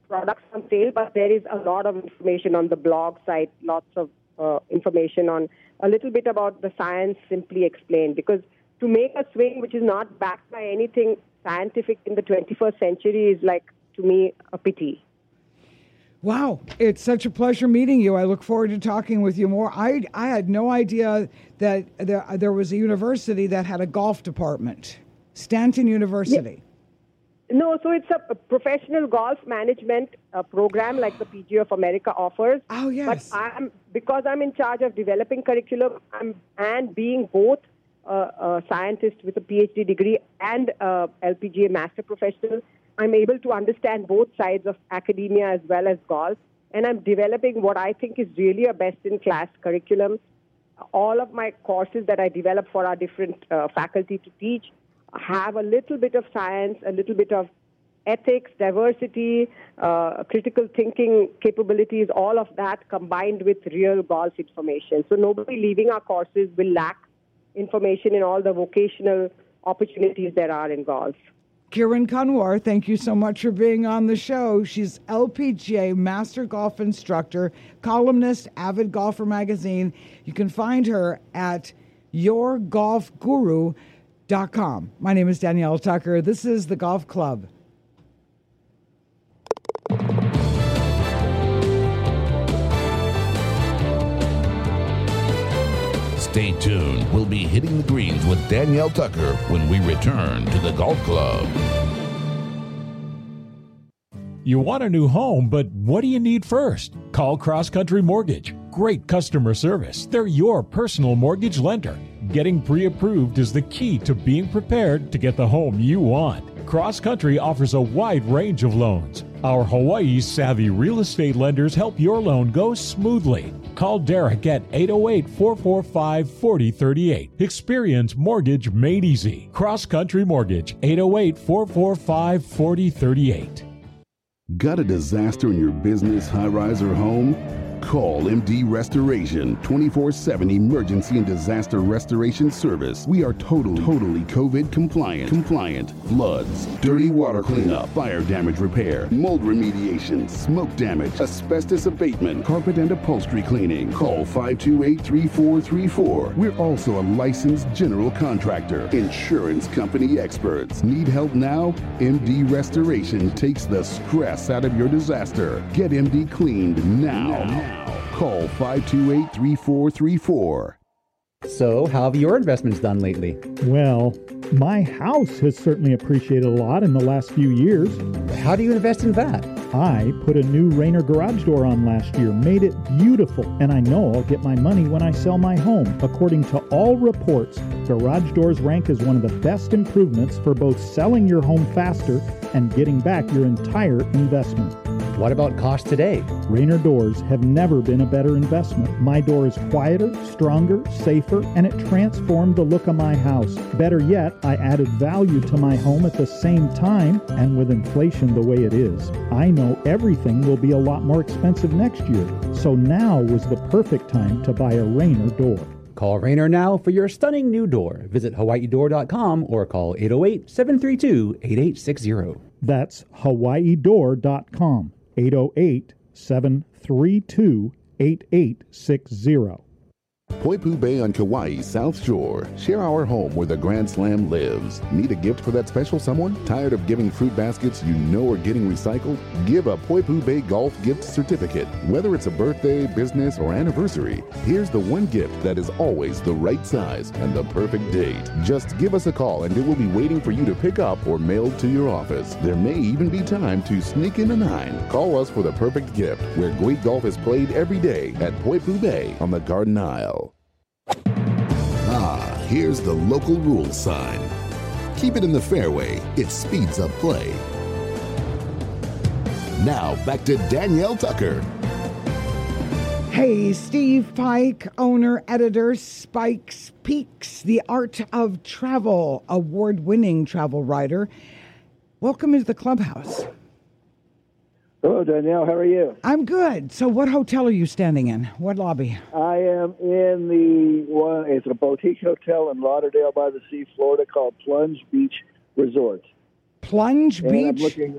Speaker 8: products on sale, but there is a lot of information on the blog site, lots of uh, information on a little bit about the science simply explained. Because to make a swing which is not backed by anything scientific in the twenty-first century is, like, to me, a pity.
Speaker 3: Wow, it's such a pleasure meeting you. I look forward to talking with you more. I I had no idea that there, there was a university that had a golf department, Stanton University.
Speaker 8: Yeah. No, so it's a, a professional golf management uh, program like the P G A of America offers.
Speaker 3: Oh, yes.
Speaker 8: But I'm, because I'm in charge of developing curriculum I'm, and being both uh, a scientist with a P H D degree and uh, L P G A master professional, I'm able to understand both sides of academia as well as golf, and I'm developing what I think is really a best-in-class curriculum. All of my courses that I develop for our different uh, faculty to teach have a little bit of science, a little bit of ethics, diversity, uh, critical thinking capabilities, all of that combined with real golf information. So nobody leaving our courses will lack information in all the vocational opportunities there are in golf.
Speaker 3: Kiran Kanwar, thank you so much for being on the show. She's L P G A Master Golf Instructor, columnist, Avid Golfer Magazine. You can find her at your golf guru dot com. My name is Danielle Tucker. This is The Golf Club.
Speaker 1: Stay tuned. We'll be hitting the greens with Danielle Tucker when we return to the Golf Club.
Speaker 4: You want a new home, but what do you need first? Call Cross Country Mortgage. Great customer service. They're your personal mortgage lender. Getting pre-approved is the key to being prepared to get the home you want. Cross Country offers a wide range of loans. Our Hawaii-savvy real estate lenders help your loan go smoothly. Call Derek at eight oh eight, four four five, four oh three eight. Experience mortgage made easy. Cross Country Mortgage, eight oh eight, four four five, four oh three eight.
Speaker 1: Got a disaster in your business, high-rise, or home? Call M D Restoration, twenty-four seven emergency and disaster restoration service. We are totally, totally COVID compliant. Compliant. Floods, dirty water cleanup, fire damage repair, mold remediation, smoke damage, asbestos abatement, carpet and upholstery cleaning. Call five two eight, three four three four. We're also a licensed general contractor. Insurance company experts. Need help now? M D Restoration takes the stress out of your disaster. Get M D cleaned now. now. Call five two eight, three four three four.
Speaker 9: So, how have your investments done lately?
Speaker 10: Well, my house has certainly appreciated a lot in the last few years.
Speaker 9: How do you invest in that?
Speaker 10: I put a new Rainer garage door on last year, made it beautiful, and I know I'll get my money when I sell my home. According to all reports, garage doors rank as one of the best improvements for both selling your home faster and getting back your entire investment.
Speaker 9: What about cost today?
Speaker 10: Rainer doors have never been a better investment. My door is quieter, stronger, safer, and it transformed the look of my house. Better yet, I added value to my home at the same time, and with inflation the way it is, I know everything will be a lot more expensive next year. So now was the perfect time to buy a Rainer door.
Speaker 9: Call Rainer now for your stunning new door. Visit Hawaii door dot com or call eight oh eight, seven three two, eight eight six zero.
Speaker 10: That's Hawaii door dot com. eight oh eight, seven three two, eight eight six zero.
Speaker 1: Poipu Bay on Kauai's South Shore. Share our home where the Grand Slam lives. Need a gift for that special someone? Tired of giving fruit baskets you know are getting recycled? Give a Poipu Bay Golf gift certificate. Whether it's a birthday, business, or anniversary, here's the one gift that is always the right size and the perfect date. Just give us a call and it will be waiting for you to pick up or mailed to your office. There may even be time to sneak in a nine. Call us for the perfect gift where great golf is played every day at Poipu Bay on the Garden Isle. Ah, here's the local rules sign. Keep it in the fairway. It speeds up play. Now back to Danielle Tucker.
Speaker 3: Hey, Steve Pike, owner, editor, Spike's Peaks, The Art of Travel, award-winning travel writer. Welcome to the clubhouse.
Speaker 2: Hello, Danielle. How are you?
Speaker 3: I'm good. So what hotel are you standing in? What lobby?
Speaker 2: I am in the one. It's a boutique hotel in Lauderdale by the Sea, Florida, called Plunge Beach Resort.
Speaker 3: Plunge
Speaker 2: and
Speaker 3: Beach?
Speaker 2: I'm looking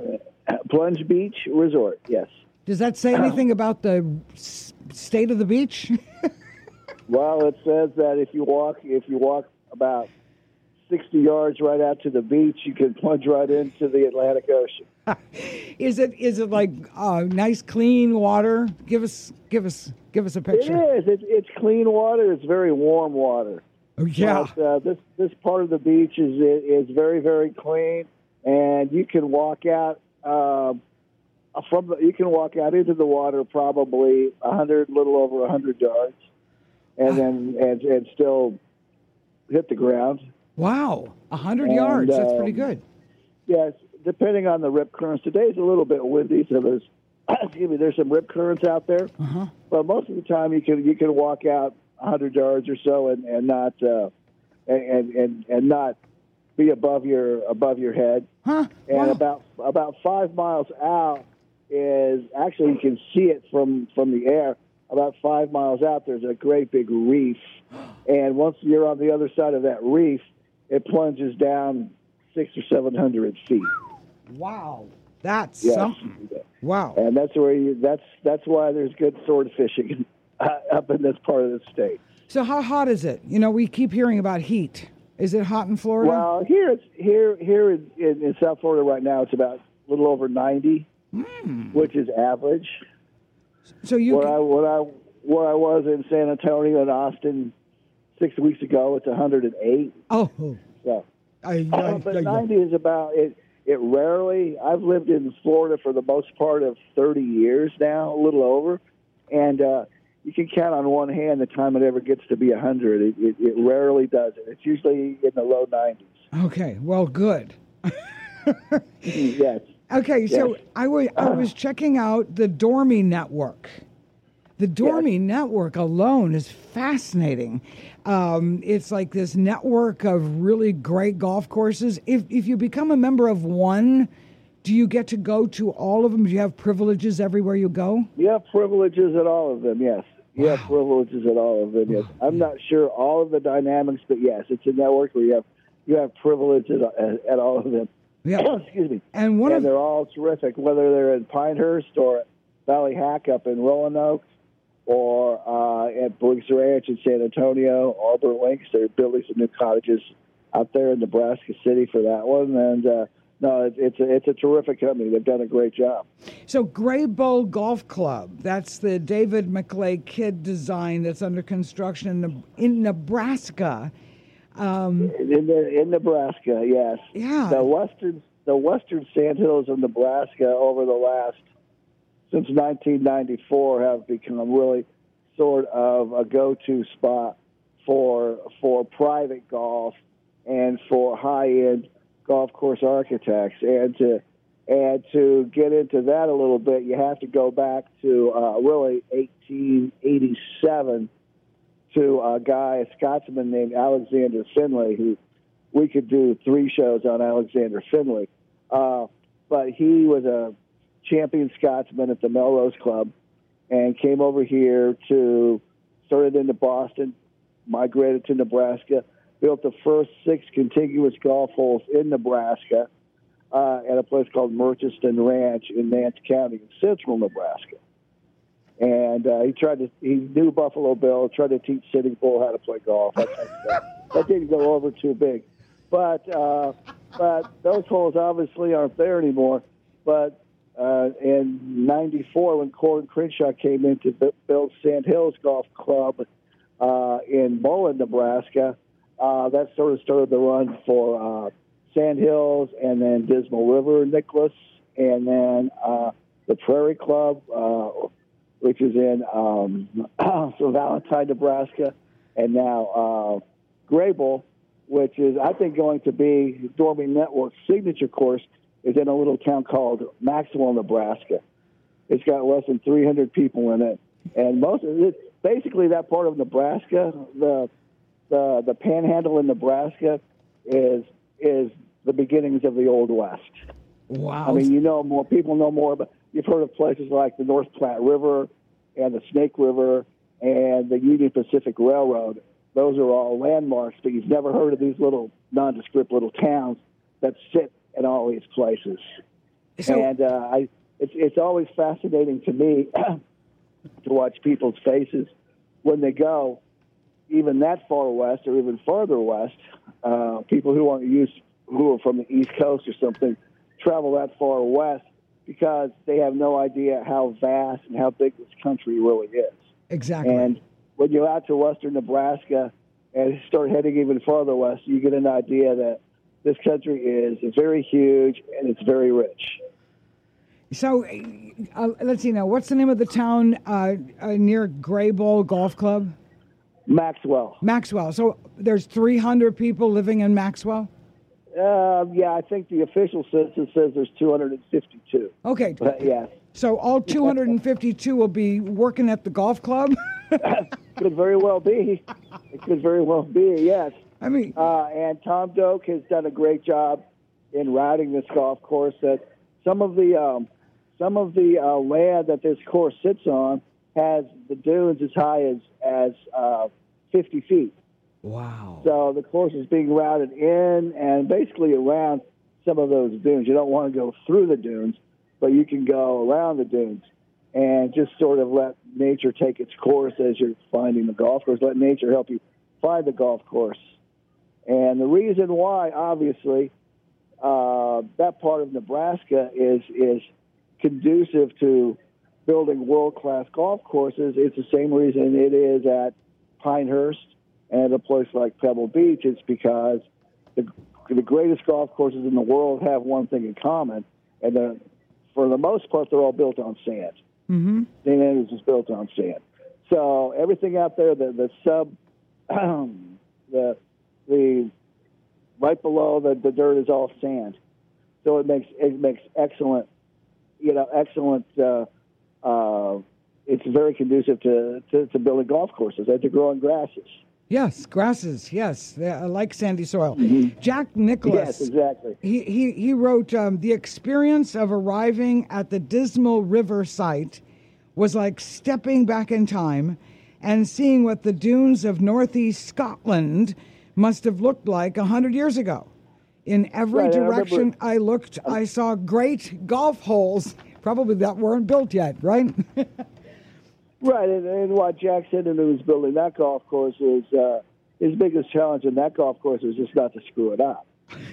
Speaker 2: Plunge Beach Resort, yes.
Speaker 3: Does that say anything about the s- state of the beach?
Speaker 2: Well, it says that if you walk, if you walk about sixty yards right out to the beach, you can plunge right into the Atlantic Ocean.
Speaker 3: Is it is it like uh, nice clean water? Give us give us give us a picture.
Speaker 2: It is. It's, it's clean water. It's very warm water.
Speaker 3: Oh, yeah.
Speaker 2: But, uh, this this part of the beach is is very very clean, and you can walk out um, from the, you can walk out into the water probably a hundred, little over a hundred yards, and then and and still hit the ground.
Speaker 3: Wow, a hundred
Speaker 2: And,
Speaker 3: yards. That's
Speaker 2: um,
Speaker 3: pretty good.
Speaker 2: Yes, depending on the rip currents. Today's a little bit windy, so there's excuse me, there's some rip currents out there.
Speaker 3: Uh-huh.
Speaker 2: But most of the time, you can you can walk out a hundred yards or so and and not uh, and and and not be above your above your head.
Speaker 3: Huh?
Speaker 2: And
Speaker 3: Wow.
Speaker 2: about about five miles out is actually you can see it from from the air. About five miles out, there's a great big reef, and once you're on the other side of that reef, it plunges down six or seven hundred feet.
Speaker 3: Wow, that's
Speaker 2: Yes.
Speaker 3: something. Wow.
Speaker 2: And that's where you. That's that's why there's good sword fishing uh, up in this part of the state.
Speaker 3: So how hot is it? You know, we keep hearing about heat. Is it hot in Florida?
Speaker 2: Well, here it's here here in, in, in South Florida right now. It's about a little over ninety,
Speaker 3: Mm.
Speaker 2: which is average.
Speaker 3: So you
Speaker 2: where
Speaker 3: can-
Speaker 2: I where I where I was in San Antonio and Austin six weeks ago, it's one hundred eight.
Speaker 3: Oh,
Speaker 2: So,
Speaker 3: I,
Speaker 2: uh, but ninety is about it. It rarely. I've lived in Florida for the most part of thirty years now, a little over, and uh, you can count on one hand the time it ever gets to be one hundred. It, it, it rarely does it. It's usually in the low nineties.
Speaker 3: Okay, well, good.
Speaker 2: Yes.
Speaker 3: Okay, so
Speaker 2: Yes.
Speaker 3: I wa- I was checking out the Dormy Network. The Dormy Network alone is fascinating. Um, it's like this network of really great golf courses. If if you become a member of one, do you get to go to all of them? Do you have privileges everywhere you go?
Speaker 2: You have privileges at all of them, yes. You have privileges at all of them, yes. I'm not sure all of the dynamics, but yes, it's a network where you have you have privileges at, at all of them.
Speaker 3: Yeah.
Speaker 2: Excuse me.
Speaker 3: And one
Speaker 2: and
Speaker 3: of
Speaker 2: they're all terrific, whether they're in Pinehurst or Valley Hack up in Roanoke or uh, at Briggs Ranch in San Antonio, Arbor Links. They're building some new cottages out there in Nebraska City for that one. And uh, no, it, it's a, it's a terrific company. They've done a great job.
Speaker 3: So Gray Bowl Golf Club, that's the David McClay Kidd design that's under construction in, Ne- in Nebraska. Um,
Speaker 2: In the, in Nebraska, yes.
Speaker 3: Yeah.
Speaker 2: The western the western sandhills of Nebraska over the last since nineteen ninety-four have become really sort of a go-to spot for for private golf and for high-end golf course architects. And to and to get into that a little bit, you have to go back to uh, really eighteen eighty-seven. To a guy, a Scotsman named Alexander Finlay, who we could do three shows on Alexander Finlay. Uh, but he was a champion Scotsman at the Melrose Club and came over here to, started into Boston, migrated to Nebraska, built the first six contiguous golf holes in Nebraska uh, at a place called Murchiston Ranch in Nance County in central Nebraska. And uh, he tried to, he knew Buffalo Bill, tried to teach Sitting Bull how to play golf. That, kind of stuff. That didn't go over too big. But uh, but those holes obviously aren't there anymore. But uh, in ninety-four, when Corin Crenshaw came in to bu- build Sand Hills Golf Club uh, in Mullen, Nebraska, uh, that sort of started the run for uh, Sand Hills and then Dismal River, Nicholas, and then uh, the Prairie Club, uh, which is in um, so Valentine, Nebraska, and now uh, Gray Bowl, which is, I think, going to be Dormy Network's signature course, is in a little town called Maxwell, Nebraska. It's got less than three hundred people in it, and most of it, basically that part of Nebraska, the the the Panhandle in Nebraska, is is the beginnings of the Old West.
Speaker 3: Wow!
Speaker 2: I mean, you know more people know more, but you've heard of places like the North Platte River and the Snake River and the Union Pacific Railroad. Those are all landmarks, but you've never heard of these little nondescript little towns that sit in all these places.
Speaker 3: So,
Speaker 2: and uh, I, it's it's always fascinating to me to watch people's faces when they go, even that far west or even further west. Uh, people who aren't used, who are from the East Coast or something, travel that far west because they have no idea how vast and how big this country really is.
Speaker 3: Exactly.
Speaker 2: And when you're out to western Nebraska and start heading even farther west, you get an idea that this country is very huge and it's very rich.
Speaker 3: So, uh, let's see now. What's the name of the town uh, uh, near Graybull Golf Club?
Speaker 2: Maxwell.
Speaker 3: Maxwell. So there's three hundred people living in Maxwell?
Speaker 2: Uh, yeah, I think the official census says there's two hundred fifty-two.
Speaker 3: Okay.
Speaker 2: But, yes.
Speaker 3: So all two hundred fifty-two will be working at the golf club?
Speaker 2: Could very well be. It could very well be, yes.
Speaker 3: I mean,
Speaker 2: uh, and Tom Doak has done a great job in routing this golf course. That some of the um, some of the uh, land that this course sits on has the dunes as high as as uh, fifty feet.
Speaker 3: Wow!
Speaker 2: So the course is being routed in and basically around some of those dunes. You don't want to go through the dunes, but you can go around the dunes and just sort of let nature take its course as you're finding the golf course. Let nature help you find the golf course. And the reason why, obviously, uh, that part of Nebraska is is conducive to building world-class golf courses, it's the same reason it is at Pinehurst and a place like Pebble Beach. It's because the, the greatest golf courses in the world have one thing in common, and they're, for the most part, they're all built on sand.
Speaker 3: Mm-hmm.
Speaker 2: Saint Andrews is built on sand. So everything out there, the, the sub, the the right below the, the dirt is all sand. So it makes it makes excellent, you know, excellent. Uh, uh, it's very conducive to, to, to building golf courses and to growing grasses.
Speaker 3: Yes, grasses. Yes, I like sandy soil.
Speaker 2: Mm-hmm.
Speaker 3: Jack Nicklaus.
Speaker 2: Yes, exactly.
Speaker 3: He he he wrote um, the experience of arriving at the Dismal River site was like stepping back in time and seeing what the dunes of northeast Scotland must have looked like a hundred years ago. In every
Speaker 2: right,
Speaker 3: direction
Speaker 2: I,
Speaker 3: I looked, I saw great golf holes, probably that weren't built yet, right?
Speaker 2: Right, and, and what Jack said when he was building that golf course is uh, his biggest challenge in that golf course was just not to screw it up.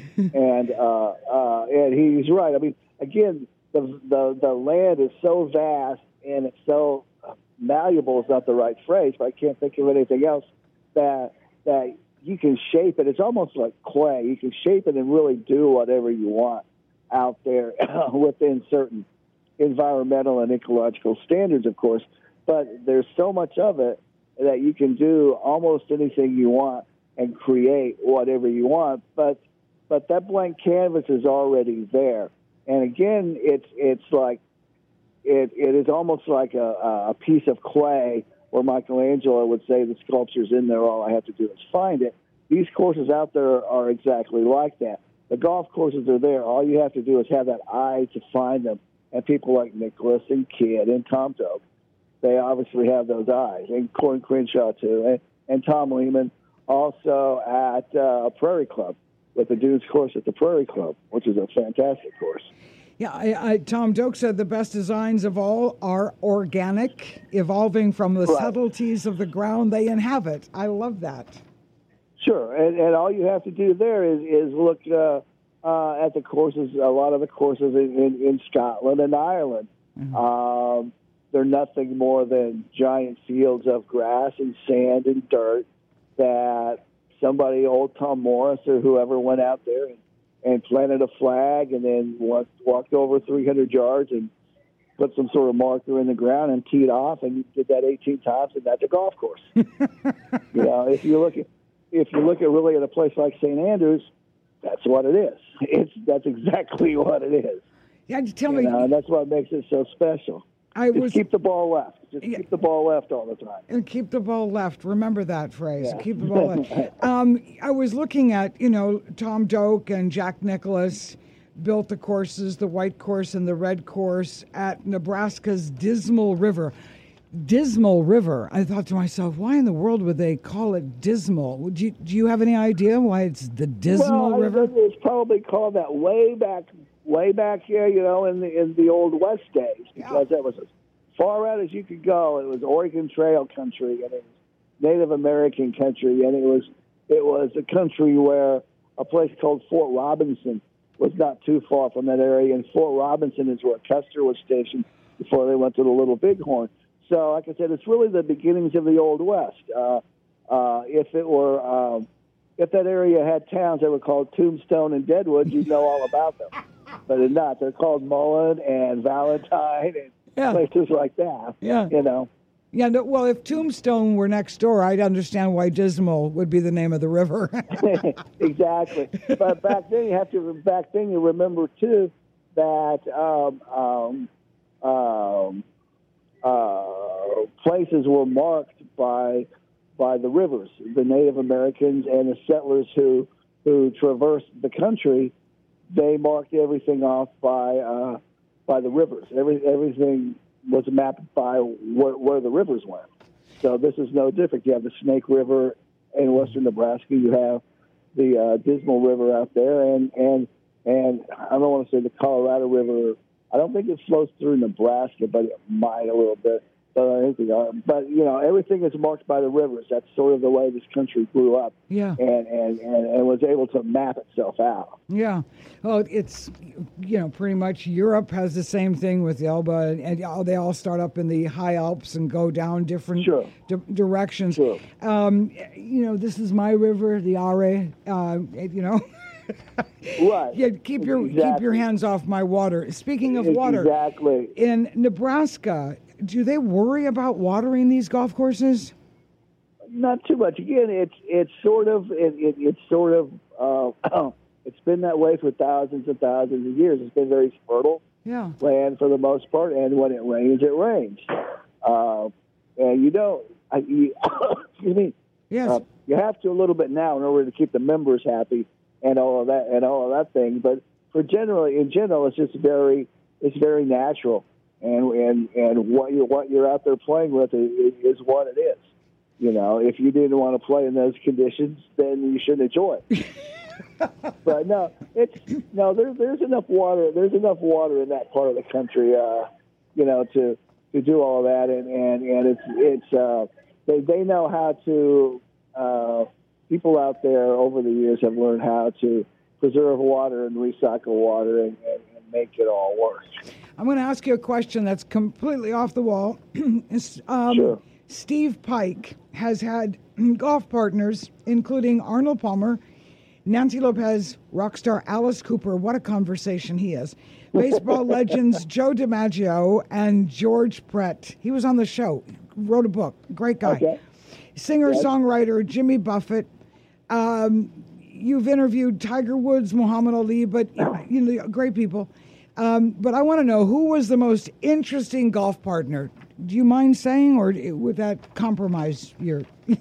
Speaker 2: and uh, uh, and he's right. I mean, again, the, the the land is so vast and it's so malleable is not the right phrase, but I can't think of anything else that that you can shape it. It's almost like clay. You can shape it and really do whatever you want out there within certain environmental and ecological standards, of course. But there's so much of it that you can do almost anything you want and create whatever you want. But but that blank canvas is already there. And again, it's it's like it it is almost like a, a piece of clay where Michelangelo would say the sculpture's in there. All I have to do is find it. These courses out there are exactly like that. The golf courses are there. All you have to do is have that eye to find them. And people like Nicklaus and Kidd and Tom Doak, they obviously have those eyes, and Corin Crenshaw too, and, and Tom Lehman also at uh, Prairie Club with the Dunes course at the Prairie Club, which is a fantastic course.
Speaker 3: Yeah, I, I, Tom Doak said the best designs of all are organic, evolving from the
Speaker 2: right.
Speaker 3: subtleties of the ground they inhabit. I love that.
Speaker 2: Sure, and, and all you have to do there is, is look uh, uh, at the courses, a lot of the courses in, in, in Scotland and Ireland. Mm-hmm. Um, they're nothing more than giant fields of grass and sand and dirt that somebody, old Tom Morris or whoever, went out there and, and planted a flag and then walked, walked over three hundred yards and put some sort of marker in the ground and teed off, and you did that eighteen times, and that's a golf course. You know, if you look at if you look at really at a place like Saint Andrews, that's what it is. It's that's exactly what it is.
Speaker 3: Yeah, tell
Speaker 2: you
Speaker 3: me.
Speaker 2: Know, and that's what makes it so special.
Speaker 3: I
Speaker 2: Just
Speaker 3: was,
Speaker 2: keep the ball left. Just
Speaker 3: yeah.
Speaker 2: keep the ball left all the time.
Speaker 3: And keep the ball left. Remember that phrase.
Speaker 2: Yeah.
Speaker 3: Keep the ball left. um, I was looking at, you know, Tom Doak and Jack Nicklaus built the courses, the white course and the red course at Nebraska's Dismal River. Dismal River. I thought to myself, why in the world would they call it dismal? Would you, do you have any idea why it's the Dismal
Speaker 2: well,
Speaker 3: River?
Speaker 2: It's probably called that way back way back here, you know, in the in the old West days, because
Speaker 3: Yeah.
Speaker 2: that was as far out as you could go. It was Oregon Trail country, and it was Native American country, and it was it was a country where a place called Fort Robinson was not too far from that area, and Fort Robinson is where Custer was stationed before they went to the Little Bighorn. So, like I said, it's really the beginnings of the Old West. Uh, uh, if it were, um, if that area had towns that were called Tombstone and Deadwood, you'd know all about them. But they're not. They're called Mullen and Valentine and
Speaker 3: Yeah.
Speaker 2: places like that.
Speaker 3: Yeah.
Speaker 2: You know.
Speaker 3: Yeah, no, well, if Tombstone were next door, I'd understand why Dismal would be the name of the river.
Speaker 2: Exactly. But back then, you have to. Back then, you remember too that um, um, um, uh, places were marked by by the rivers. The Native Americans and the settlers who who traversed the country, they marked everything off by uh, by the rivers. Every everything was mapped by where, where the rivers went. So this is no different. You have the Snake River in western Nebraska. You have the uh, Dismal River out there, and and and I don't want to say the Colorado River. I don't think it flows through Nebraska, but it might a little bit. But I think, uh, but you know, everything is marked by the rivers. That's sort of the way this country grew up,
Speaker 3: Yeah.
Speaker 2: and and, and, and was able to map itself out.
Speaker 3: Yeah. Well, it's, you know, pretty much Europe has the same thing with the Elbe, and, and all- they all start up in the high Alps and go down different
Speaker 2: Sure.
Speaker 3: di- directions.
Speaker 2: Sure.
Speaker 3: Um, you know, this is my river, the Aare, uh, you know.
Speaker 2: Right.
Speaker 3: Yeah, keep your keep
Speaker 2: Exactly.
Speaker 3: your hands off my water. Speaking of water,
Speaker 2: Exactly.
Speaker 3: in Nebraska, do they worry about watering these golf courses?
Speaker 2: Not too much. Again, it's it's sort of it, it, it's sort of uh, it's been that way for thousands and thousands of years. It's been very fertile
Speaker 3: Yeah.
Speaker 2: land for the most part, and when it rains, it rains. Uh, and you don't. I, you, excuse me.
Speaker 3: Yes.
Speaker 2: Uh, you have to a little bit now in order to keep the members happy and all of that and all of that thing. But for generally, in general, it's just very it's very natural, and and and what you what you're out there playing with is, is what it is. You know, if you didn't want to play in those conditions, then you shouldn't enjoy it. But no, it's no. There, there's enough water. There's enough water in that part of the country, uh, you know, to to do all that, and and and it's it's uh, they they know how to. Uh, people out there over the years have learned how to preserve water and recycle water and, and, and make it all work.
Speaker 3: I'm going to ask you a question that's completely off the wall. It's, um,
Speaker 2: Sure.
Speaker 3: Steve Pike has had golf partners, including Arnold Palmer, Nancy Lopez, rock star Alice Cooper. What a conversation he is. Baseball legends Joe DiMaggio and George Brett. He was on the show, wrote a book. Great guy.
Speaker 2: Okay.
Speaker 3: Singer-songwriter Jimmy Buffett. Um, you've interviewed Tiger Woods, Muhammad Ali, but you know, great people. Um, but I want to know, who was the most interesting golf partner? Do you mind saying, or would that compromise your?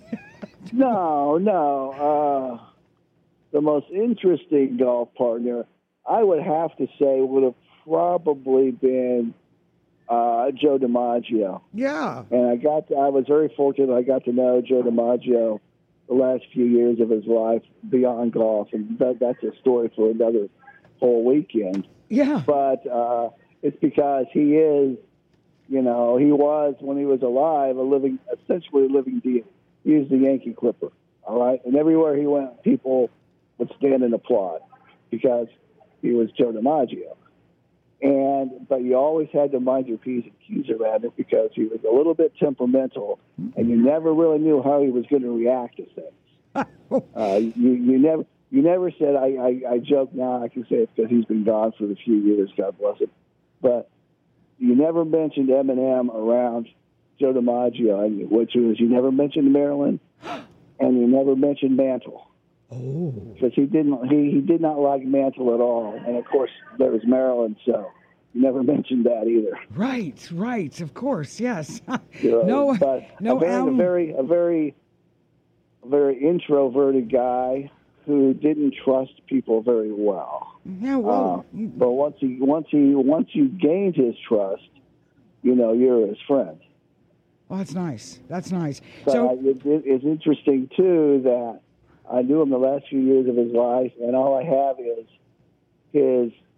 Speaker 2: No, no. Uh, the most interesting golf partner, I would have to say, would have probably been uh, Joe DiMaggio.
Speaker 3: Yeah.
Speaker 2: And I got, to, I was very fortunate. I got to know Joe DiMaggio the last few years of his life beyond golf, and that, that's a story for another whole weekend.
Speaker 3: Yeah.
Speaker 2: But uh, it's because he is, you know, he was, when he was alive, a living, essentially a living deity. He was the Yankee Clipper, all right? And everywhere he went, people would stand and applaud because he was Joe DiMaggio. And, but you always had to mind your P's and Q's around it because he was a little bit temperamental, and you never really knew how he was going to react to things. uh, you, you never... You never said, I, I, I joke now, I can say it's because he's been gone for a few years, God bless him. But you never mentioned Eminem around Joe DiMaggio, which was you never mentioned Marilyn, and you never mentioned Mantle.
Speaker 3: Oh.
Speaker 2: Because he didn't, he, he did not like Mantle at all. And, of course, there was Marilyn, so you never mentioned that either.
Speaker 3: Right, right, of course, yes.
Speaker 2: You know,
Speaker 3: no,
Speaker 2: but
Speaker 3: no,
Speaker 2: a very,
Speaker 3: um,
Speaker 2: a very, a very, a very introverted guy who didn't trust people very well.
Speaker 3: Yeah, well,
Speaker 2: uh, but once he once he once you gained his trust, you know you're his friend.
Speaker 3: oh, that's nice. That's nice.
Speaker 2: But
Speaker 3: So,
Speaker 2: I, it, it's interesting too that I knew him the last few years of his life, and all I have is his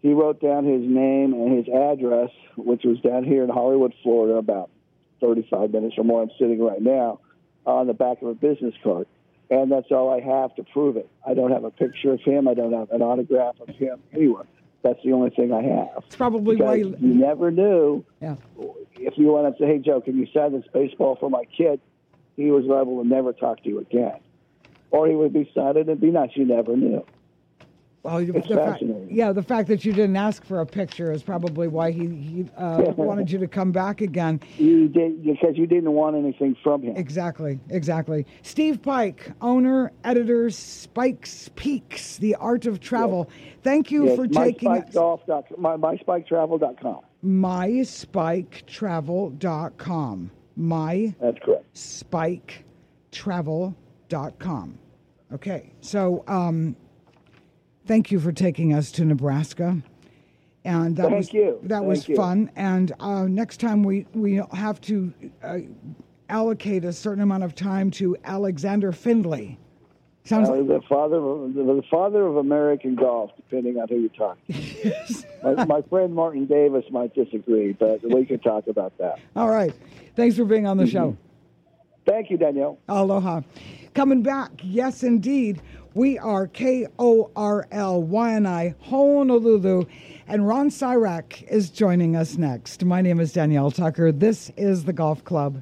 Speaker 2: he wrote down his name and his address, which was down here in Hollywood, Florida, about thirty-five minutes from where I'm sitting right now, on the back of a business card. And that's all I have to prove it. I don't have a picture of him. I don't have an autograph of him anywhere. That's the only thing I have.
Speaker 3: It's probably
Speaker 2: because
Speaker 3: why you...
Speaker 2: you never knew.
Speaker 3: Yeah.
Speaker 2: If you went up and say, hey, Joe, can you sign this baseball for my kid? He was liable to never talk to you again. Or he would be silent and be nice. You never knew.
Speaker 3: Well,
Speaker 2: it's
Speaker 3: the
Speaker 2: fascinating.
Speaker 3: Fact, yeah, the fact that you didn't ask for a picture is probably why he, he uh, wanted you to come back again.
Speaker 2: You did, because you didn't want anything from him.
Speaker 3: Exactly, exactly. Steve Pike, owner, editor, Spike's Peaks, The Art of Travel. Yes. Thank you
Speaker 2: yes,
Speaker 3: for taking
Speaker 2: my spike golf dot com, my, my spike travel dot com.
Speaker 3: my spike travel dot com. My
Speaker 2: That's correct.
Speaker 3: spike travel dot com. Okay, so... Um, Thank you for taking us to Nebraska, and that
Speaker 2: Thank
Speaker 3: was
Speaker 2: you.
Speaker 3: that
Speaker 2: Thank
Speaker 3: was
Speaker 2: you.
Speaker 3: fun. And uh, next time we we have to uh, allocate a certain amount of time to Alexander Findlay. Sounds
Speaker 2: uh,
Speaker 3: like
Speaker 2: the father, of, the father of American golf, depending on who you talk to.
Speaker 3: Yes.
Speaker 2: my, my friend Martin Davis might disagree, but we could talk about that.
Speaker 3: All right. Thanks for being on the
Speaker 2: mm-hmm.
Speaker 3: show.
Speaker 2: Thank you, Danielle.
Speaker 3: Aloha. Coming back, yes, indeed. We are K O R L Y N I, Honolulu, and Ron Syrak is joining us next. My name is Danielle Tucker. This is the Golf Club.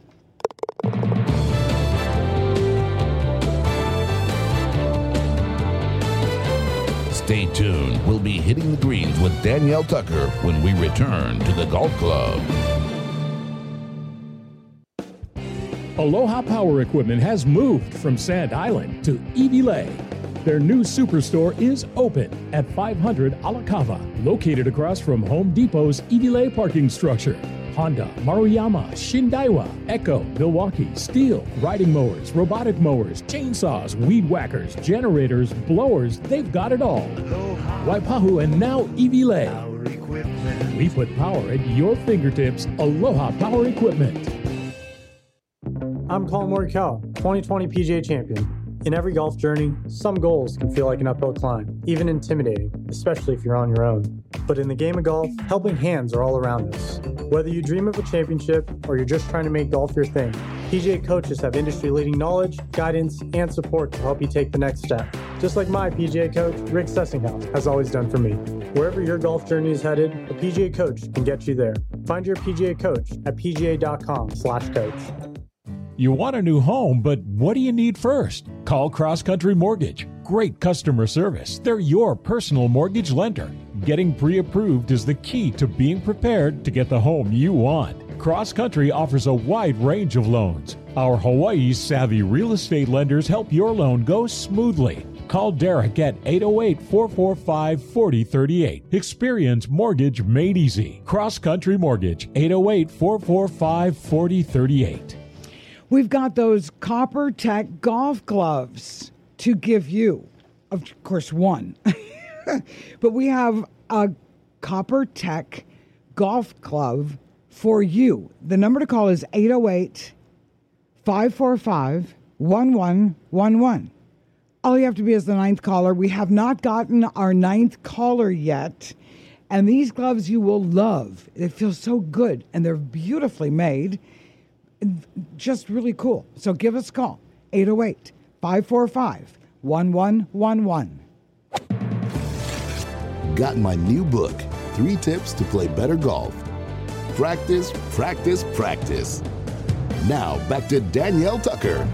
Speaker 11: Stay tuned. We'll be hitting the greens with Danielle Tucker when we return to the Golf Club.
Speaker 4: Aloha Power Equipment has moved from Sand Island to Iwilei. Their new superstore is open at five hundred Alakava, located across from Home Depot's Iwilei parking structure. Honda, Maruyama, Shindaiwa, Echo, Milwaukee, Steel, riding mowers, robotic mowers, chainsaws, weed whackers, generators, blowers, they've got it all. Waipahu and now Iwilei. We put power at your fingertips. Aloha Power Equipment.
Speaker 12: I'm Colin Morikawa, twenty twenty P G A champion. In every golf journey, some goals can feel like an uphill climb, even intimidating, especially if you're on your own. But in the game of golf, helping hands are all around us. Whether you dream of a championship or you're just trying to make golf your thing, P G A coaches have industry-leading knowledge, guidance, and support to help you take the next step. Just like my P G A coach, Rick Sessinghouse, has always done for me. Wherever your golf journey is headed, a P G A coach can get you there. Find your P G A coach at p g a dot com slash coach.
Speaker 4: You want a new home, but what do you need first? Call Cross Country Mortgage. Great customer service. They're your personal mortgage lender. Getting pre-approved is the key to being prepared to get the home you want. Cross Country offers a wide range of loans. Our Hawaii's savvy real estate lenders help your loan go smoothly. Call Derek at eight oh eight, four four five, four oh three eight. Experience mortgage made easy. Cross Country Mortgage, eight oh eight, four four five, four oh three eight.
Speaker 3: We've got those Copper Tech golf gloves to give you. Of course, one. But we have a Copper Tech golf glove for you. The number to call is eight oh eight, five four five, one one one one. All you have to be is the ninth caller. We have not gotten our ninth caller yet. And these gloves you will love. They feel so good, and they're beautifully made. Just really cool. So give us a call, eight oh eight, five four five, one one one one.
Speaker 1: Got my new book, Three Tips to Play Better Golf. Practice, practice, practice. Now back to Danielle Tucker.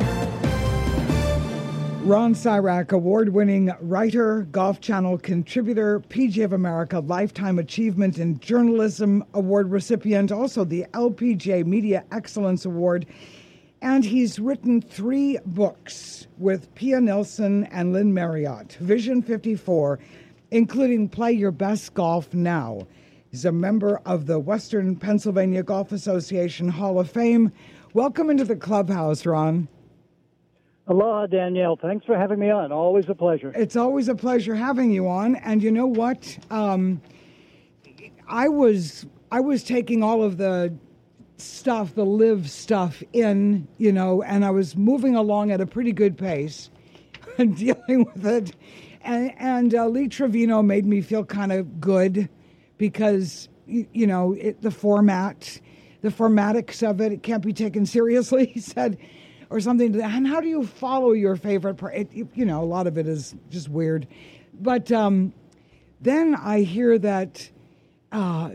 Speaker 3: Ron Syrak, award-winning writer, Golf Channel contributor, P G A of America Lifetime Achievement in Journalism Award recipient, also the L P G A Media Excellence Award. And he's written three books with Pia Nilsson and Lynn Marriott, Vision fifty-four, including Play Your Best Golf Now. He's a member of the Western Pennsylvania Golf Association Hall of Fame. Welcome into the clubhouse, Ron.
Speaker 13: Aloha, Danielle. Thanks for having me on. Always a pleasure.
Speaker 3: It's always a pleasure having you on. And you know what? Um, I was I was taking all of the stuff, the live stuff in, you know, and I was moving along at a pretty good pace and dealing with it. and, and uh, Lee Trevino made me feel kind of good because, you, you know, it, the format, the formatics of it, it can't be taken seriously, he said, or something. To that. And how do you follow your favorite part? It, you know, a lot of it is just weird. But um, then I hear that uh,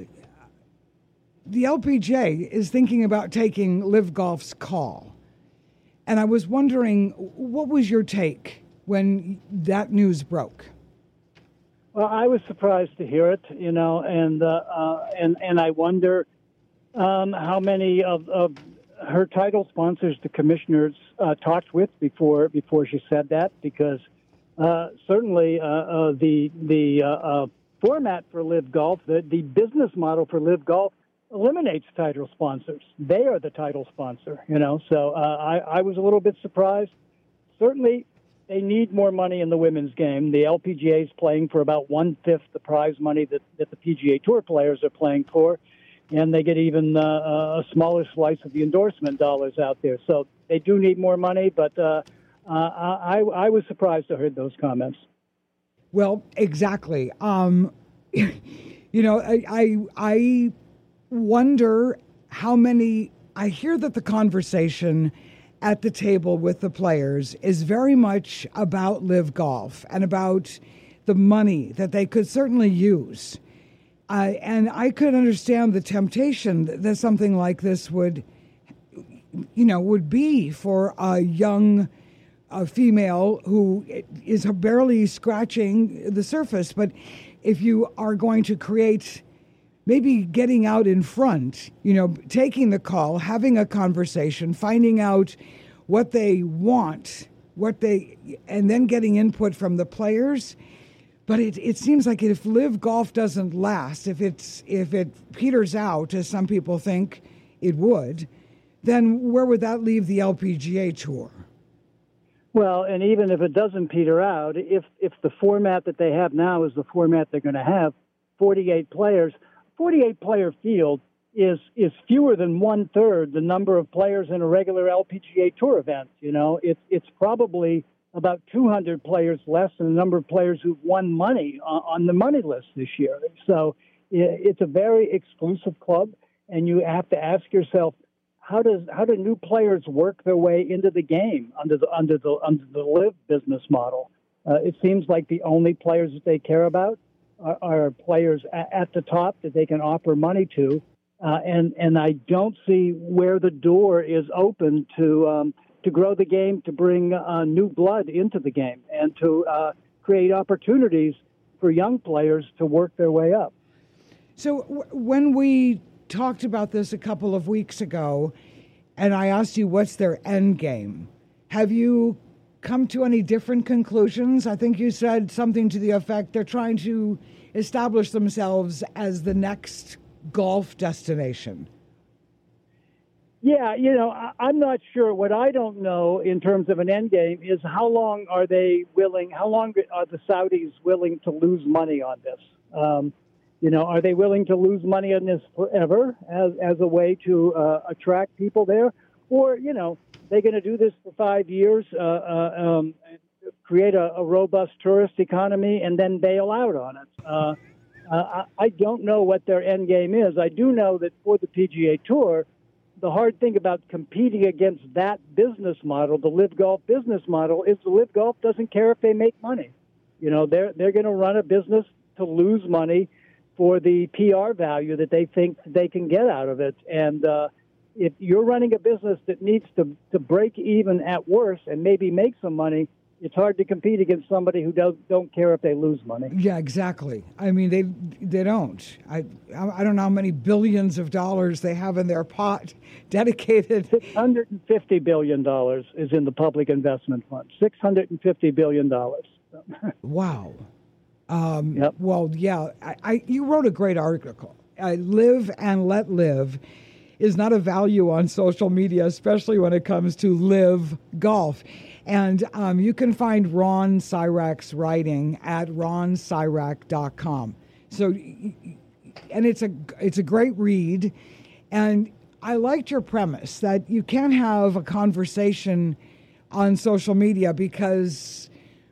Speaker 3: the L P G A is thinking about taking Live Golf's call. And I was wondering, what was your take when that news broke?
Speaker 13: Well, I was surprised to hear it, you know, and uh, uh, and and I wonder um, how many of, of her title sponsors the commissioners uh, talked with before before she said that, because uh, certainly uh, uh, the the uh, uh, format for Live Golf, the, the business model for Live Golf, eliminates title sponsors. They are the title sponsor, you know. So uh, I, I was a little bit surprised. Certainly, they need more money in the women's game. The L P G A is playing for about one-fifth the prize money that, that the P G A Tour players are playing for, and they get even uh, a smaller slice of the endorsement dollars out there. So they do need more money, but uh, uh, I, I was surprised to hear those comments.
Speaker 3: Well, exactly. Um, you know, I, I, I wonder how many, I hear that the conversation at the table with the players is very much about Live Golf and about the money that they could certainly use. Uh, and I could understand the temptation that, that something like this would, you know, would be for a young uh, female who is barely scratching the surface. But if you are going to create, maybe getting out in front, you know, taking the call, having a conversation, finding out what they want, what they, and then getting input from the players. But it, it seems like if Live Golf doesn't last, if it's if it peters out, as some people think it would, then where would that leave the L P G A Tour?
Speaker 13: Well, and even if it doesn't peter out, if if the format that they have now is the format they're going to have, forty-eight players, forty-eight player field is is fewer than one third the number of players in a regular L P G A Tour event. You know, it's it's probably about two hundred players less than the number of players who've won money on, on the money list this year. So it's a very exclusive club, and you have to ask yourself, how does how do new players work their way into the game under the under the under the Live business model? Uh, it seems like the only players that they care about are, are players at, at the top that they can offer money to. Uh, and, and I don't see where the door is open to um, to grow the game, to bring uh, new blood into the game, and to uh, create opportunities for young players to work their way up.
Speaker 3: So w- when we talked about this a couple of weeks ago, and I asked you what's their end game, have you come to any different conclusions? I think you said something to the effect they're trying to establish themselves as the next golf destination.
Speaker 13: Yeah, you know, I, I'm not sure. What I don't know in terms of an end game is how long are they willing, how long are the Saudis willing to lose money on this? Um, you know, are they willing to lose money on this forever as, as a way to uh, attract people there? Or, you know, they're going to do this for five years, uh, uh, um, create a, a robust tourist economy, and then bail out on it. Uh, Uh, I don't know what their end game is. I do know that for the P G A Tour, the hard thing about competing against that business model, the Live Golf business model, is the Live Golf doesn't care if they make money. You know, they're they're going to run a business to lose money for the P R value that they think they can get out of it. And uh, if you're running a business that needs to, to break even at worst and maybe make some money, it's hard to compete against somebody who does, don't care if they lose money.
Speaker 3: Yeah, exactly. I mean, they they don't. I I don't know how many billions of dollars they have in their pot dedicated.
Speaker 13: six hundred fifty billion dollars is in the public investment fund. six hundred fifty billion dollars.
Speaker 3: Wow. Um,
Speaker 13: yep.
Speaker 3: Well, yeah, I, I, you wrote a great article. Uh, Live and Let Live is not a value on social media, especially when it comes to Live Golf. And um, you can find Ron Cyrak's writing at ron cyrak dot com. So, and it's a it's a great read. And I liked your premise that you can have a conversation on social media because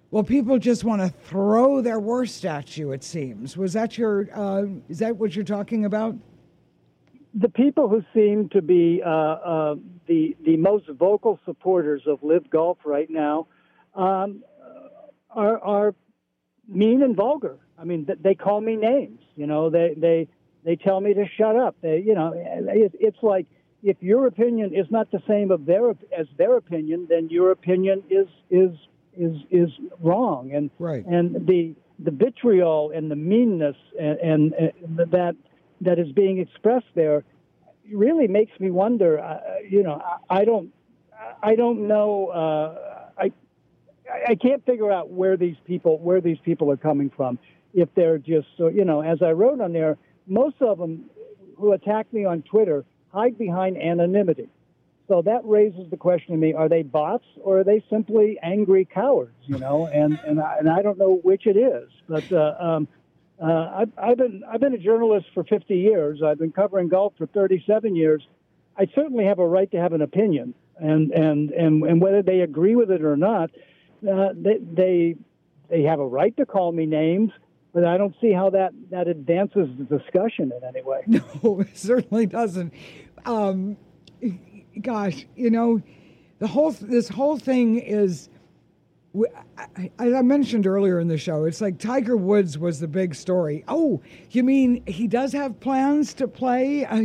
Speaker 3: Well, people just want to throw their worst at you, it seems. Was that your, uh, is that what you're talking about?
Speaker 13: The people who seem to be uh, uh, the the most vocal supporters of Live Golf right now um, are, are mean and vulgar. I mean, they call me names. You know, they they they tell me to shut up. They, you know, it, it's like if your opinion is not the same of their as their opinion, then your opinion is is is is wrong. And
Speaker 3: right.
Speaker 13: and the the vitriol and the meanness and, and, and that. that is being expressed there really makes me wonder. Uh, you know, I, I don't, I don't know. Uh, I, I can't figure out where these people, where these people are coming from. If they're just, so, you know, as I wrote on there, most of them who attack me on Twitter hide behind anonymity. So that raises the question to me: are they bots or are they simply angry cowards? You know, and and I, and I don't know which it is, but. Uh, um, Uh, I've, I've been I've been a journalist for fifty years. I've been covering golf for thirty-seven years. I certainly have a right to have an opinion, and and, and, and whether they agree with it or not, uh, they, they they have a right to call me names. But I don't see how that, that advances the discussion in any way.
Speaker 3: No, it certainly doesn't. Um, gosh, you know, the whole this whole thing is. As I mentioned earlier in the show, it's like Tiger Woods was the big story. Oh, you mean he does have plans to play uh,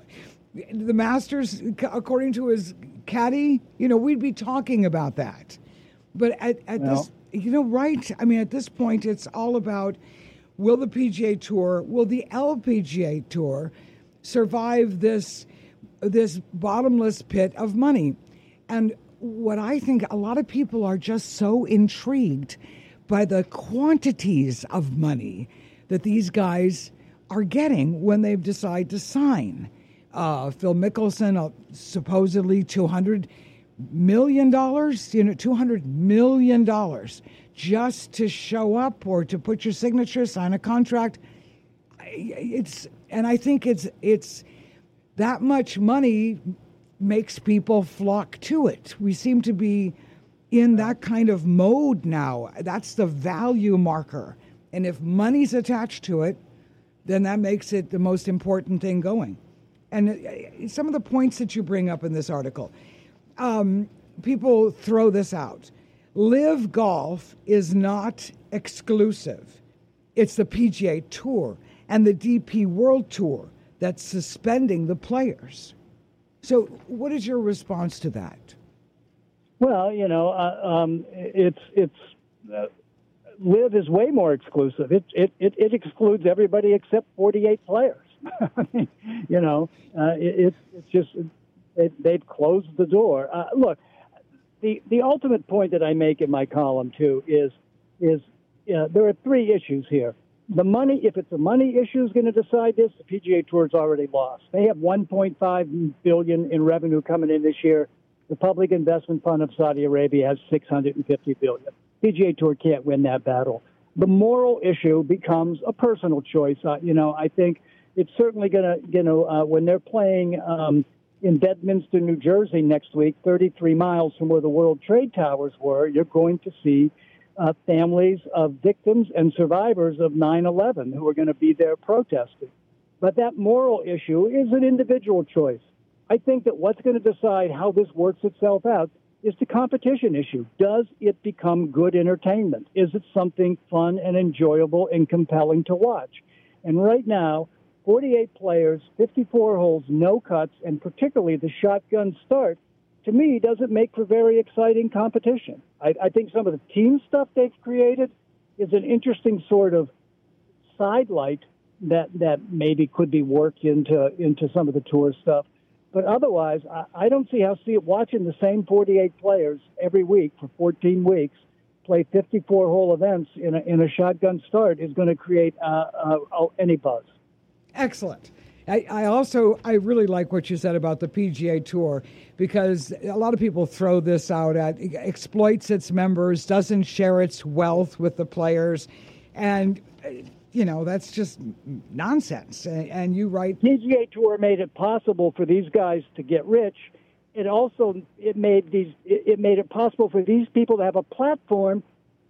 Speaker 3: the Masters according to his caddy? You know, we'd be talking about that. But at, at
Speaker 13: well,
Speaker 3: this, you know, right? I mean, at this point, it's all about will the P G A Tour, will the L P G A Tour survive this this bottomless pit of money? And what I think a lot of people are just so intrigued by the quantities of money that these guys are getting when they decide to sign. Uh, Phil Mickelson, uh, supposedly two hundred million dollars, you know, two hundred million dollars just to show up or to put your signature, sign a contract. It's, and I think it's, it's that much money makes people flock to it. We seem to be in that kind of mode now. That's the value marker. And if money's attached to it, then that makes it the most important thing going. And some of the points that you bring up in this article, um, people throw this out. Live Golf is not exclusive. It's the P G A Tour and the D P World Tour that's suspending the players. So what is your response to that?
Speaker 13: Well, you know, uh, um, it's it's uh, Live is way more exclusive. It it it, it excludes everybody except forty-eight players. you know, uh, it, it's it's just it, they've closed the door. Uh, look, the the ultimate point that I make in my column too is is uh, there are three issues here. The money, if it's a money issue is going to decide this, the P G A Tour's already lost. They have one point five billion dollars in revenue coming in this year. The Public Investment Fund of Saudi Arabia has six hundred fifty billion dollars. P G A Tour can't win that battle. The moral issue becomes a personal choice. Uh, you know, I think it's certainly going to, you know, uh, when they're playing um, in Bedminster, New Jersey next week, thirty-three miles from where the World Trade Towers were, you're going to see Uh, families of victims and survivors of nine eleven who are going to be there protesting. But that moral issue is an individual choice. I think that what's going to decide how this works itself out is the competition issue. Does it become good entertainment? Is it something fun and enjoyable and compelling to watch? And right now, forty-eight players, fifty-four holes, no cuts, and particularly the shotgun start, to me, doesn't make for very exciting competition. I, I think some of the team stuff they've created is an interesting sort of sidelight that that maybe could be worked into into some of the tour stuff. But otherwise, I, I don't see how see watching the same forty-eight players every week for fourteen weeks play fifty-four hole events in a, in a shotgun start is going to create uh, uh, any buzz.
Speaker 3: Excellent. I, I also, I really like what you said about the P G A Tour, because a lot of people throw this out at, exploits its members, doesn't share its wealth with the players. And, you know, that's just nonsense. And, and you write...
Speaker 13: P G A Tour made it possible for these guys to get rich. It also, it made these, it made it possible for these people to have a platform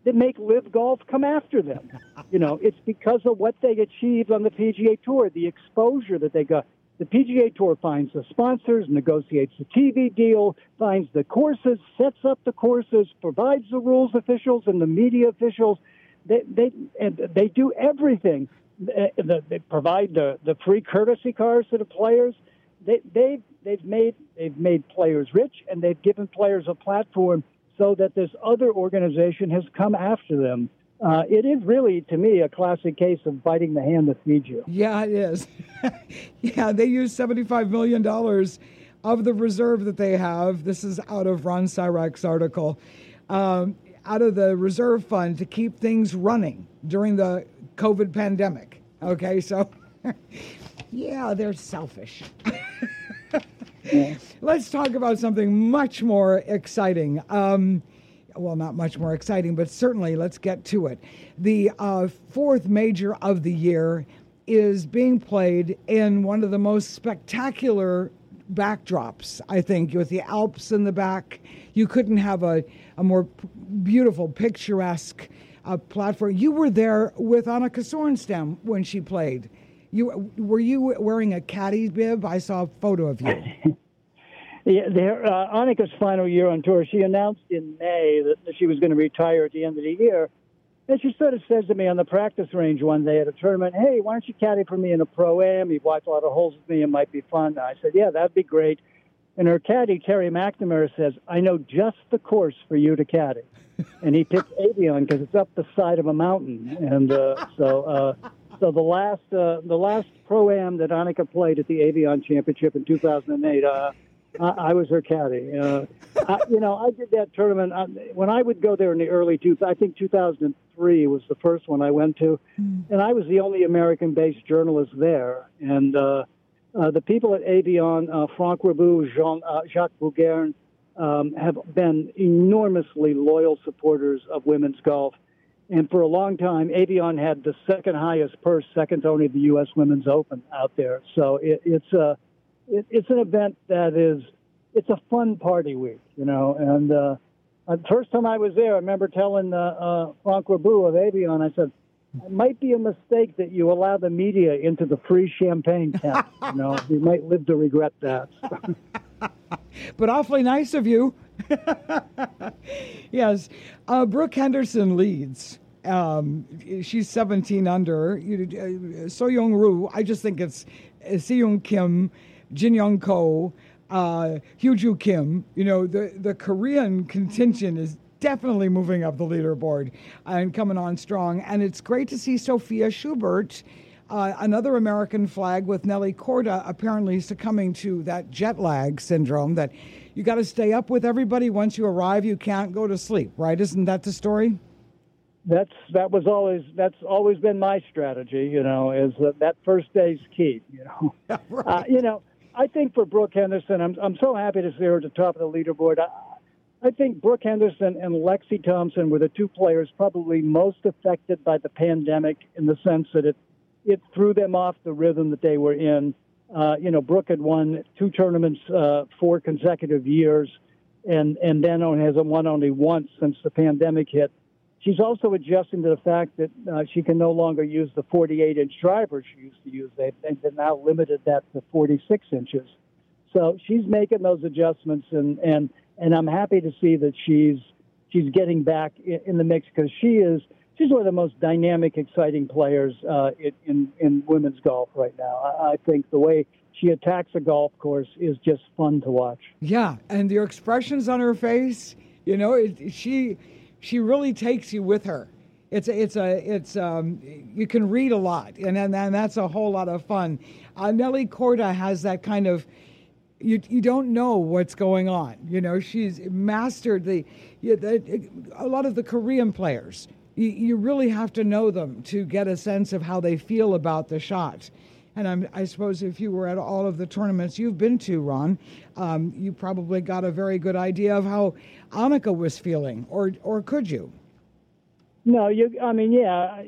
Speaker 13: that make Live Golf come after them. You know, it's because of what they achieved on the P G A Tour, the exposure that they got. The P G A Tour finds the sponsors, negotiates the T V deal, finds the courses, sets up the courses, provides the rules officials and the media officials. They they and they do everything. They, they provide the, the free courtesy cars to the players. They they they've made they've made players rich, and they've given players a platform so that this other organization has come after them. Uh, it is really, to me, a classic case of biting the hand that feeds you.
Speaker 3: Yeah, it is. Yeah, they use seventy-five million dollars of the reserve that they have. This is out of Ron Cyrak's article. Um, out of the reserve fund to keep things running during the COVID pandemic. Okay, so, yeah, they're selfish. Yeah. Let's talk about something much more exciting. Um, well, not much more exciting, but certainly let's get to it. The uh, fourth major of the year is being played in one of the most spectacular backdrops, I think, with the Alps in the back. You couldn't have a, a more p- beautiful, picturesque uh, platform. You were there with Annika Sorenstam when she played. You were you wearing a caddy bib? I saw a photo of you.
Speaker 13: Yeah, there, uh, Annika's final year on tour, she announced in May that, that she was going to retire at the end of the year. And she sort of says to me on the practice range one day at a tournament, hey, why don't you caddy for me in a Pro-Am? You've watched a lot of holes with me. It might be fun. I said, yeah, that'd be great. And her caddy, Terry McNamara, says, I know just the course for you to caddy. And he picked Avion because it's up the side of a mountain. And uh, so uh, so the last uh, the last Pro-Am that Annika played at the Avion Championship in two thousand eight, uh, I, I was her caddy. Uh, I, you know, I did that tournament. I, when I would go there in the early two, I think two thousand three was the first one I went to. And I was the only American-based journalist there. And uh, uh, the people at Avion, uh, Franck Rebou, Jean, uh, Jacques Bouguerin, um, have been enormously loyal supporters of women's golf. And for a long time, Avion had the second highest purse, second to only the U S Women's Open out there. So it, it's a it, it's an event that is it's a fun party week, you know. And uh, the first time I was there, I remember telling uh, uh, Franck Rebou of Avion, I said, it might be a mistake that you allow the media into the free champagne tap. You know, you might live to regret that.
Speaker 3: But awfully nice of you. Yes. Uh, Brooke Henderson leads. Um, she's seventeen under. Uh, So Young Roo, I just think it's uh, Si Young Kim, Jin Young Ko, uh, Hyo Joo Kim. You know, the, the Korean contingent is definitely moving up the leaderboard and coming on strong. And it's great to see Sophia Schubert, uh, another American flag with Nelly Korda, apparently succumbing to that jet lag syndrome that you got to stay up with everybody. Once you arrive, you can't go to sleep, right? Isn't that the story?
Speaker 13: That's that was always that's always been my strategy. You know, is that, that first day's key. You know,
Speaker 3: right.
Speaker 13: uh, you know. I think for Brooke Henderson, I'm I'm so happy to see her at the top of the leaderboard. I, I think Brooke Henderson and Lexi Thompson were the two players probably most affected by the pandemic in the sense that it it threw them off the rhythm that they were in. Uh, you know, Brooke had won two tournaments uh, four consecutive years, and and then has won only once since the pandemic hit. She's also adjusting to the fact that uh, she can no longer use the forty-eight inch driver she used to use. They've, they've now limited that to forty-six inches. So she's making those adjustments, and, and, and I'm happy to see that she's she's getting back in, in the mix because she is she's one of the most dynamic, exciting players uh, in, in women's golf right now. I, I think the way she attacks a golf course is just fun to watch.
Speaker 3: Yeah, and your expressions on her face, you know, it, she... She really takes you with her. It's a, it's a, it's um, you can read a lot, and and, and that's a whole lot of fun. Uh, Nelly Korda has that kind of, you you don't know what's going on. You know, she's mastered the, you, the a lot of the Korean players. You, you really have to know them to get a sense of how they feel about the shot. And I'm, I suppose if you were at all of the tournaments you've been to, Ron, um, you probably got a very good idea of how Annika was feeling, or or could you?
Speaker 13: No, you. I mean, yeah,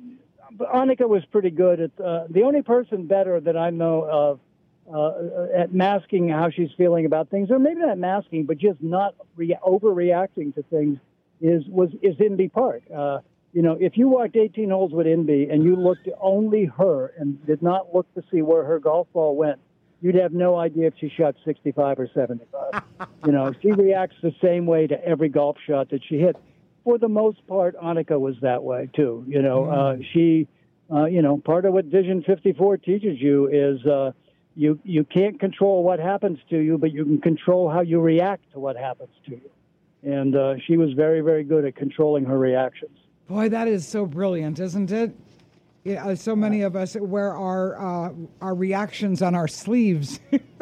Speaker 13: Annika was pretty good at. Uh, the only person better that I know of uh, at masking how she's feeling about things, or maybe not masking, but just not re- overreacting to things, is was is Inbee Park. Uh, you know, if you walked eighteen holes with Inbee and you looked at only her and did not look to see where her golf ball went, you'd have no idea if she shot sixty-five or seventy-five. You know, she reacts the same way to every golf shot that she hit. For the most part, Annika was that way too. You know, uh, she, uh, you know, part of what Vision fifty-four teaches you is uh, you you can't control what happens to you, but you can control how you react to what happens to you. And uh, she was very, very good at controlling her reactions.
Speaker 3: Boy, that is so brilliant, isn't it? Yeah, so many of us wear our uh, our reactions on our sleeves.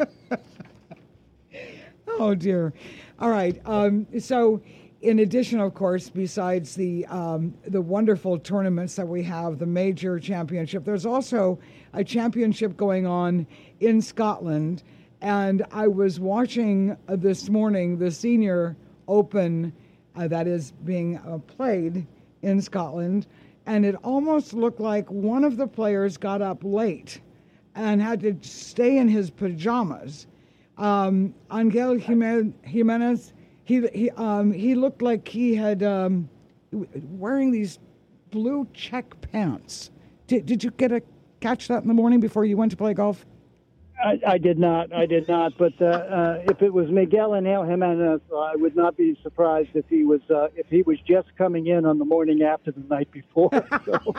Speaker 3: Oh dear! All right. Um, so, in addition, of course, besides the um, the wonderful tournaments that we have, the major championship, there's also a championship going on in Scotland. And I was watching uh, this morning the Senior Open uh, that is being uh, played in Scotland. And it almost looked like one of the players got up late and had to stay in his pajamas. Um, Angel Jimenez, he he um, he looked like he had um, wearing these blue check pants. Did did you get a catch that in the morning before you went to play golf?
Speaker 13: I, I did not. I did not. But uh, uh, if it was Miguel Angel Jimenez, uh, I would not be surprised if he was uh, if he was just coming in on the morning after the night before. So.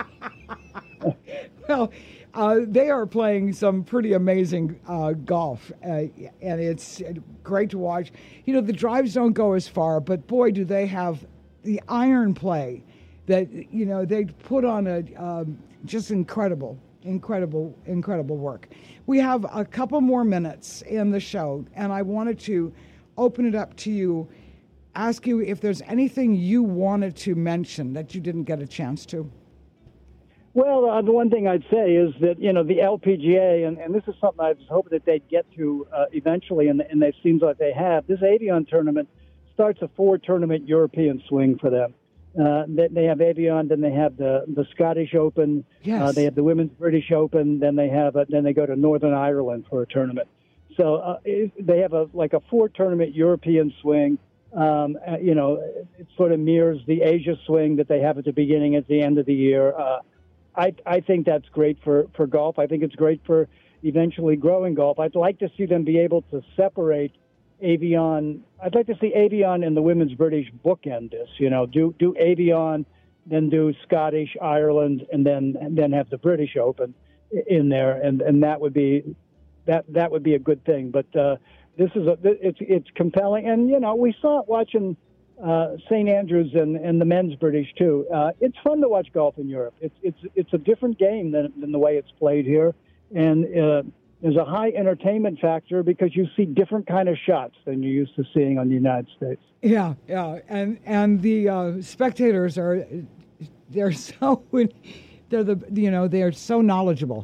Speaker 3: Well, uh, they are playing some pretty amazing uh, golf, uh, and it's great to watch. You know, the drives don't go as far, but boy, do they have the iron play that, you know, they put on a um, just incredible, incredible, incredible work. We have a couple more minutes in the show, and I wanted to open it up to you, ask you if there's anything you wanted to mention that you didn't get a chance to.
Speaker 13: Well, uh, the one thing I'd say is that, you know, the L P G A, and, and this is something I was hoping that they'd get to uh, eventually, and, and it seems like they have. This Avion tournament starts a four-tournament European swing for them. Uh, they, they have Avion, then they have the, the Scottish Open,
Speaker 3: yes.
Speaker 13: uh, they have the Women's British Open, then they have a, then they go to Northern Ireland for a tournament. So uh, it, they have a like a four-tournament European swing. Um, uh, you know, it sort of mirrors the Asia swing that they have at the beginning, at the end of the year. Uh, I, I think that's great for, for golf. I think it's great for eventually growing golf. I'd like to see them be able to separate Avion. I'd like to see Avion and the Women's British bookend this. You know, do do Avion, then do Scottish, Ireland, and then and then have the British Open in there, and, and that would be that that would be a good thing. But uh, this is a it's it's compelling, and you know we saw it watching. Uh, Saint Andrews and, and the men's British too. Uh, it's fun to watch golf in Europe. It's it's it's a different game than than the way it's played here, and uh, there's a high entertainment factor because you see different kind of shots than you're used to seeing on the United States.
Speaker 3: Yeah, yeah, and and the uh, spectators are they're so they're the you know they're so knowledgeable.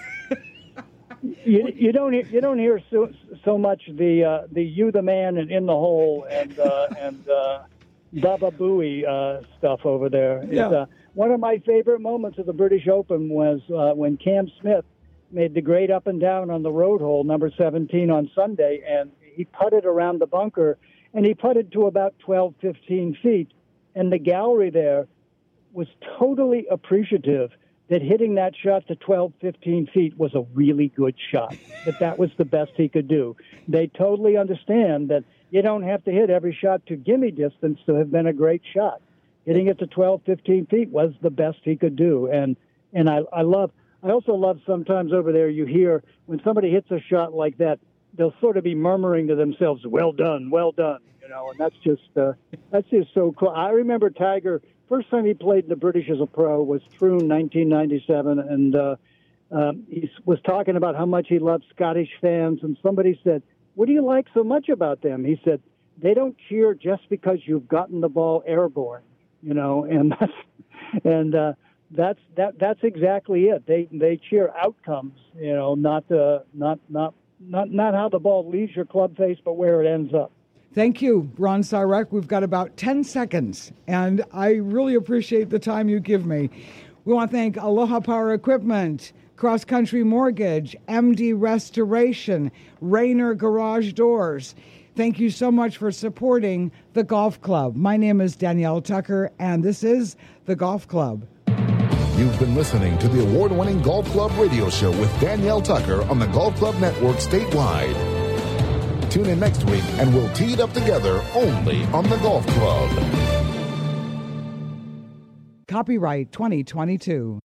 Speaker 13: You, you don't you don't hear so, so much the uh, the you the man and in the hole and uh, and uh, Baba Booey uh, stuff over there.
Speaker 3: Yeah.
Speaker 13: It's, uh, one of my favorite moments of the British Open was uh, when Cam Smith made the great up and down on the road hole, number seventeen on Sunday, and he putted around the bunker, and he putted to about twelve, fifteen feet, and the gallery there was totally appreciative that hitting that shot to twelve, fifteen feet was a really good shot, that that was the best he could do. They totally understand that you don't have to hit every shot to gimme distance to have been a great shot. Hitting it to twelve, fifteen feet was the best he could do. And and I, I love, I also love sometimes over there you hear when somebody hits a shot like that, they'll sort of be murmuring to themselves, well done, well done, you know, and that's just, uh, that's just so cool. I remember Tiger, first time he played the British as a pro was Troon, nineteen ninety-seven, and uh, um, he was talking about how much he loved Scottish fans, and somebody said, what do you like so much about them? He said, they don't cheer just because you've gotten the ball airborne, you know, and that's, and uh, that's that that's exactly it. They they cheer outcomes, you know, not uh, not not not not how the ball leaves your club face, but where it ends up.
Speaker 3: Thank you, Ron Syrek. We've got about ten seconds, and I really appreciate the time you give me. We want to thank Aloha Power Equipment, Cross Country Mortgage, M D Restoration, Rainer Garage Doors. Thank you so much for supporting the Golf Club. My name is Danielle Tucker, and this is the Golf Club.
Speaker 11: You've been listening to the award-winning Golf Club radio show with Danielle Tucker on the Golf Club Network statewide. Tune in next week, and we'll tee it up together only on the Golf Club.
Speaker 3: Copyright twenty twenty-two.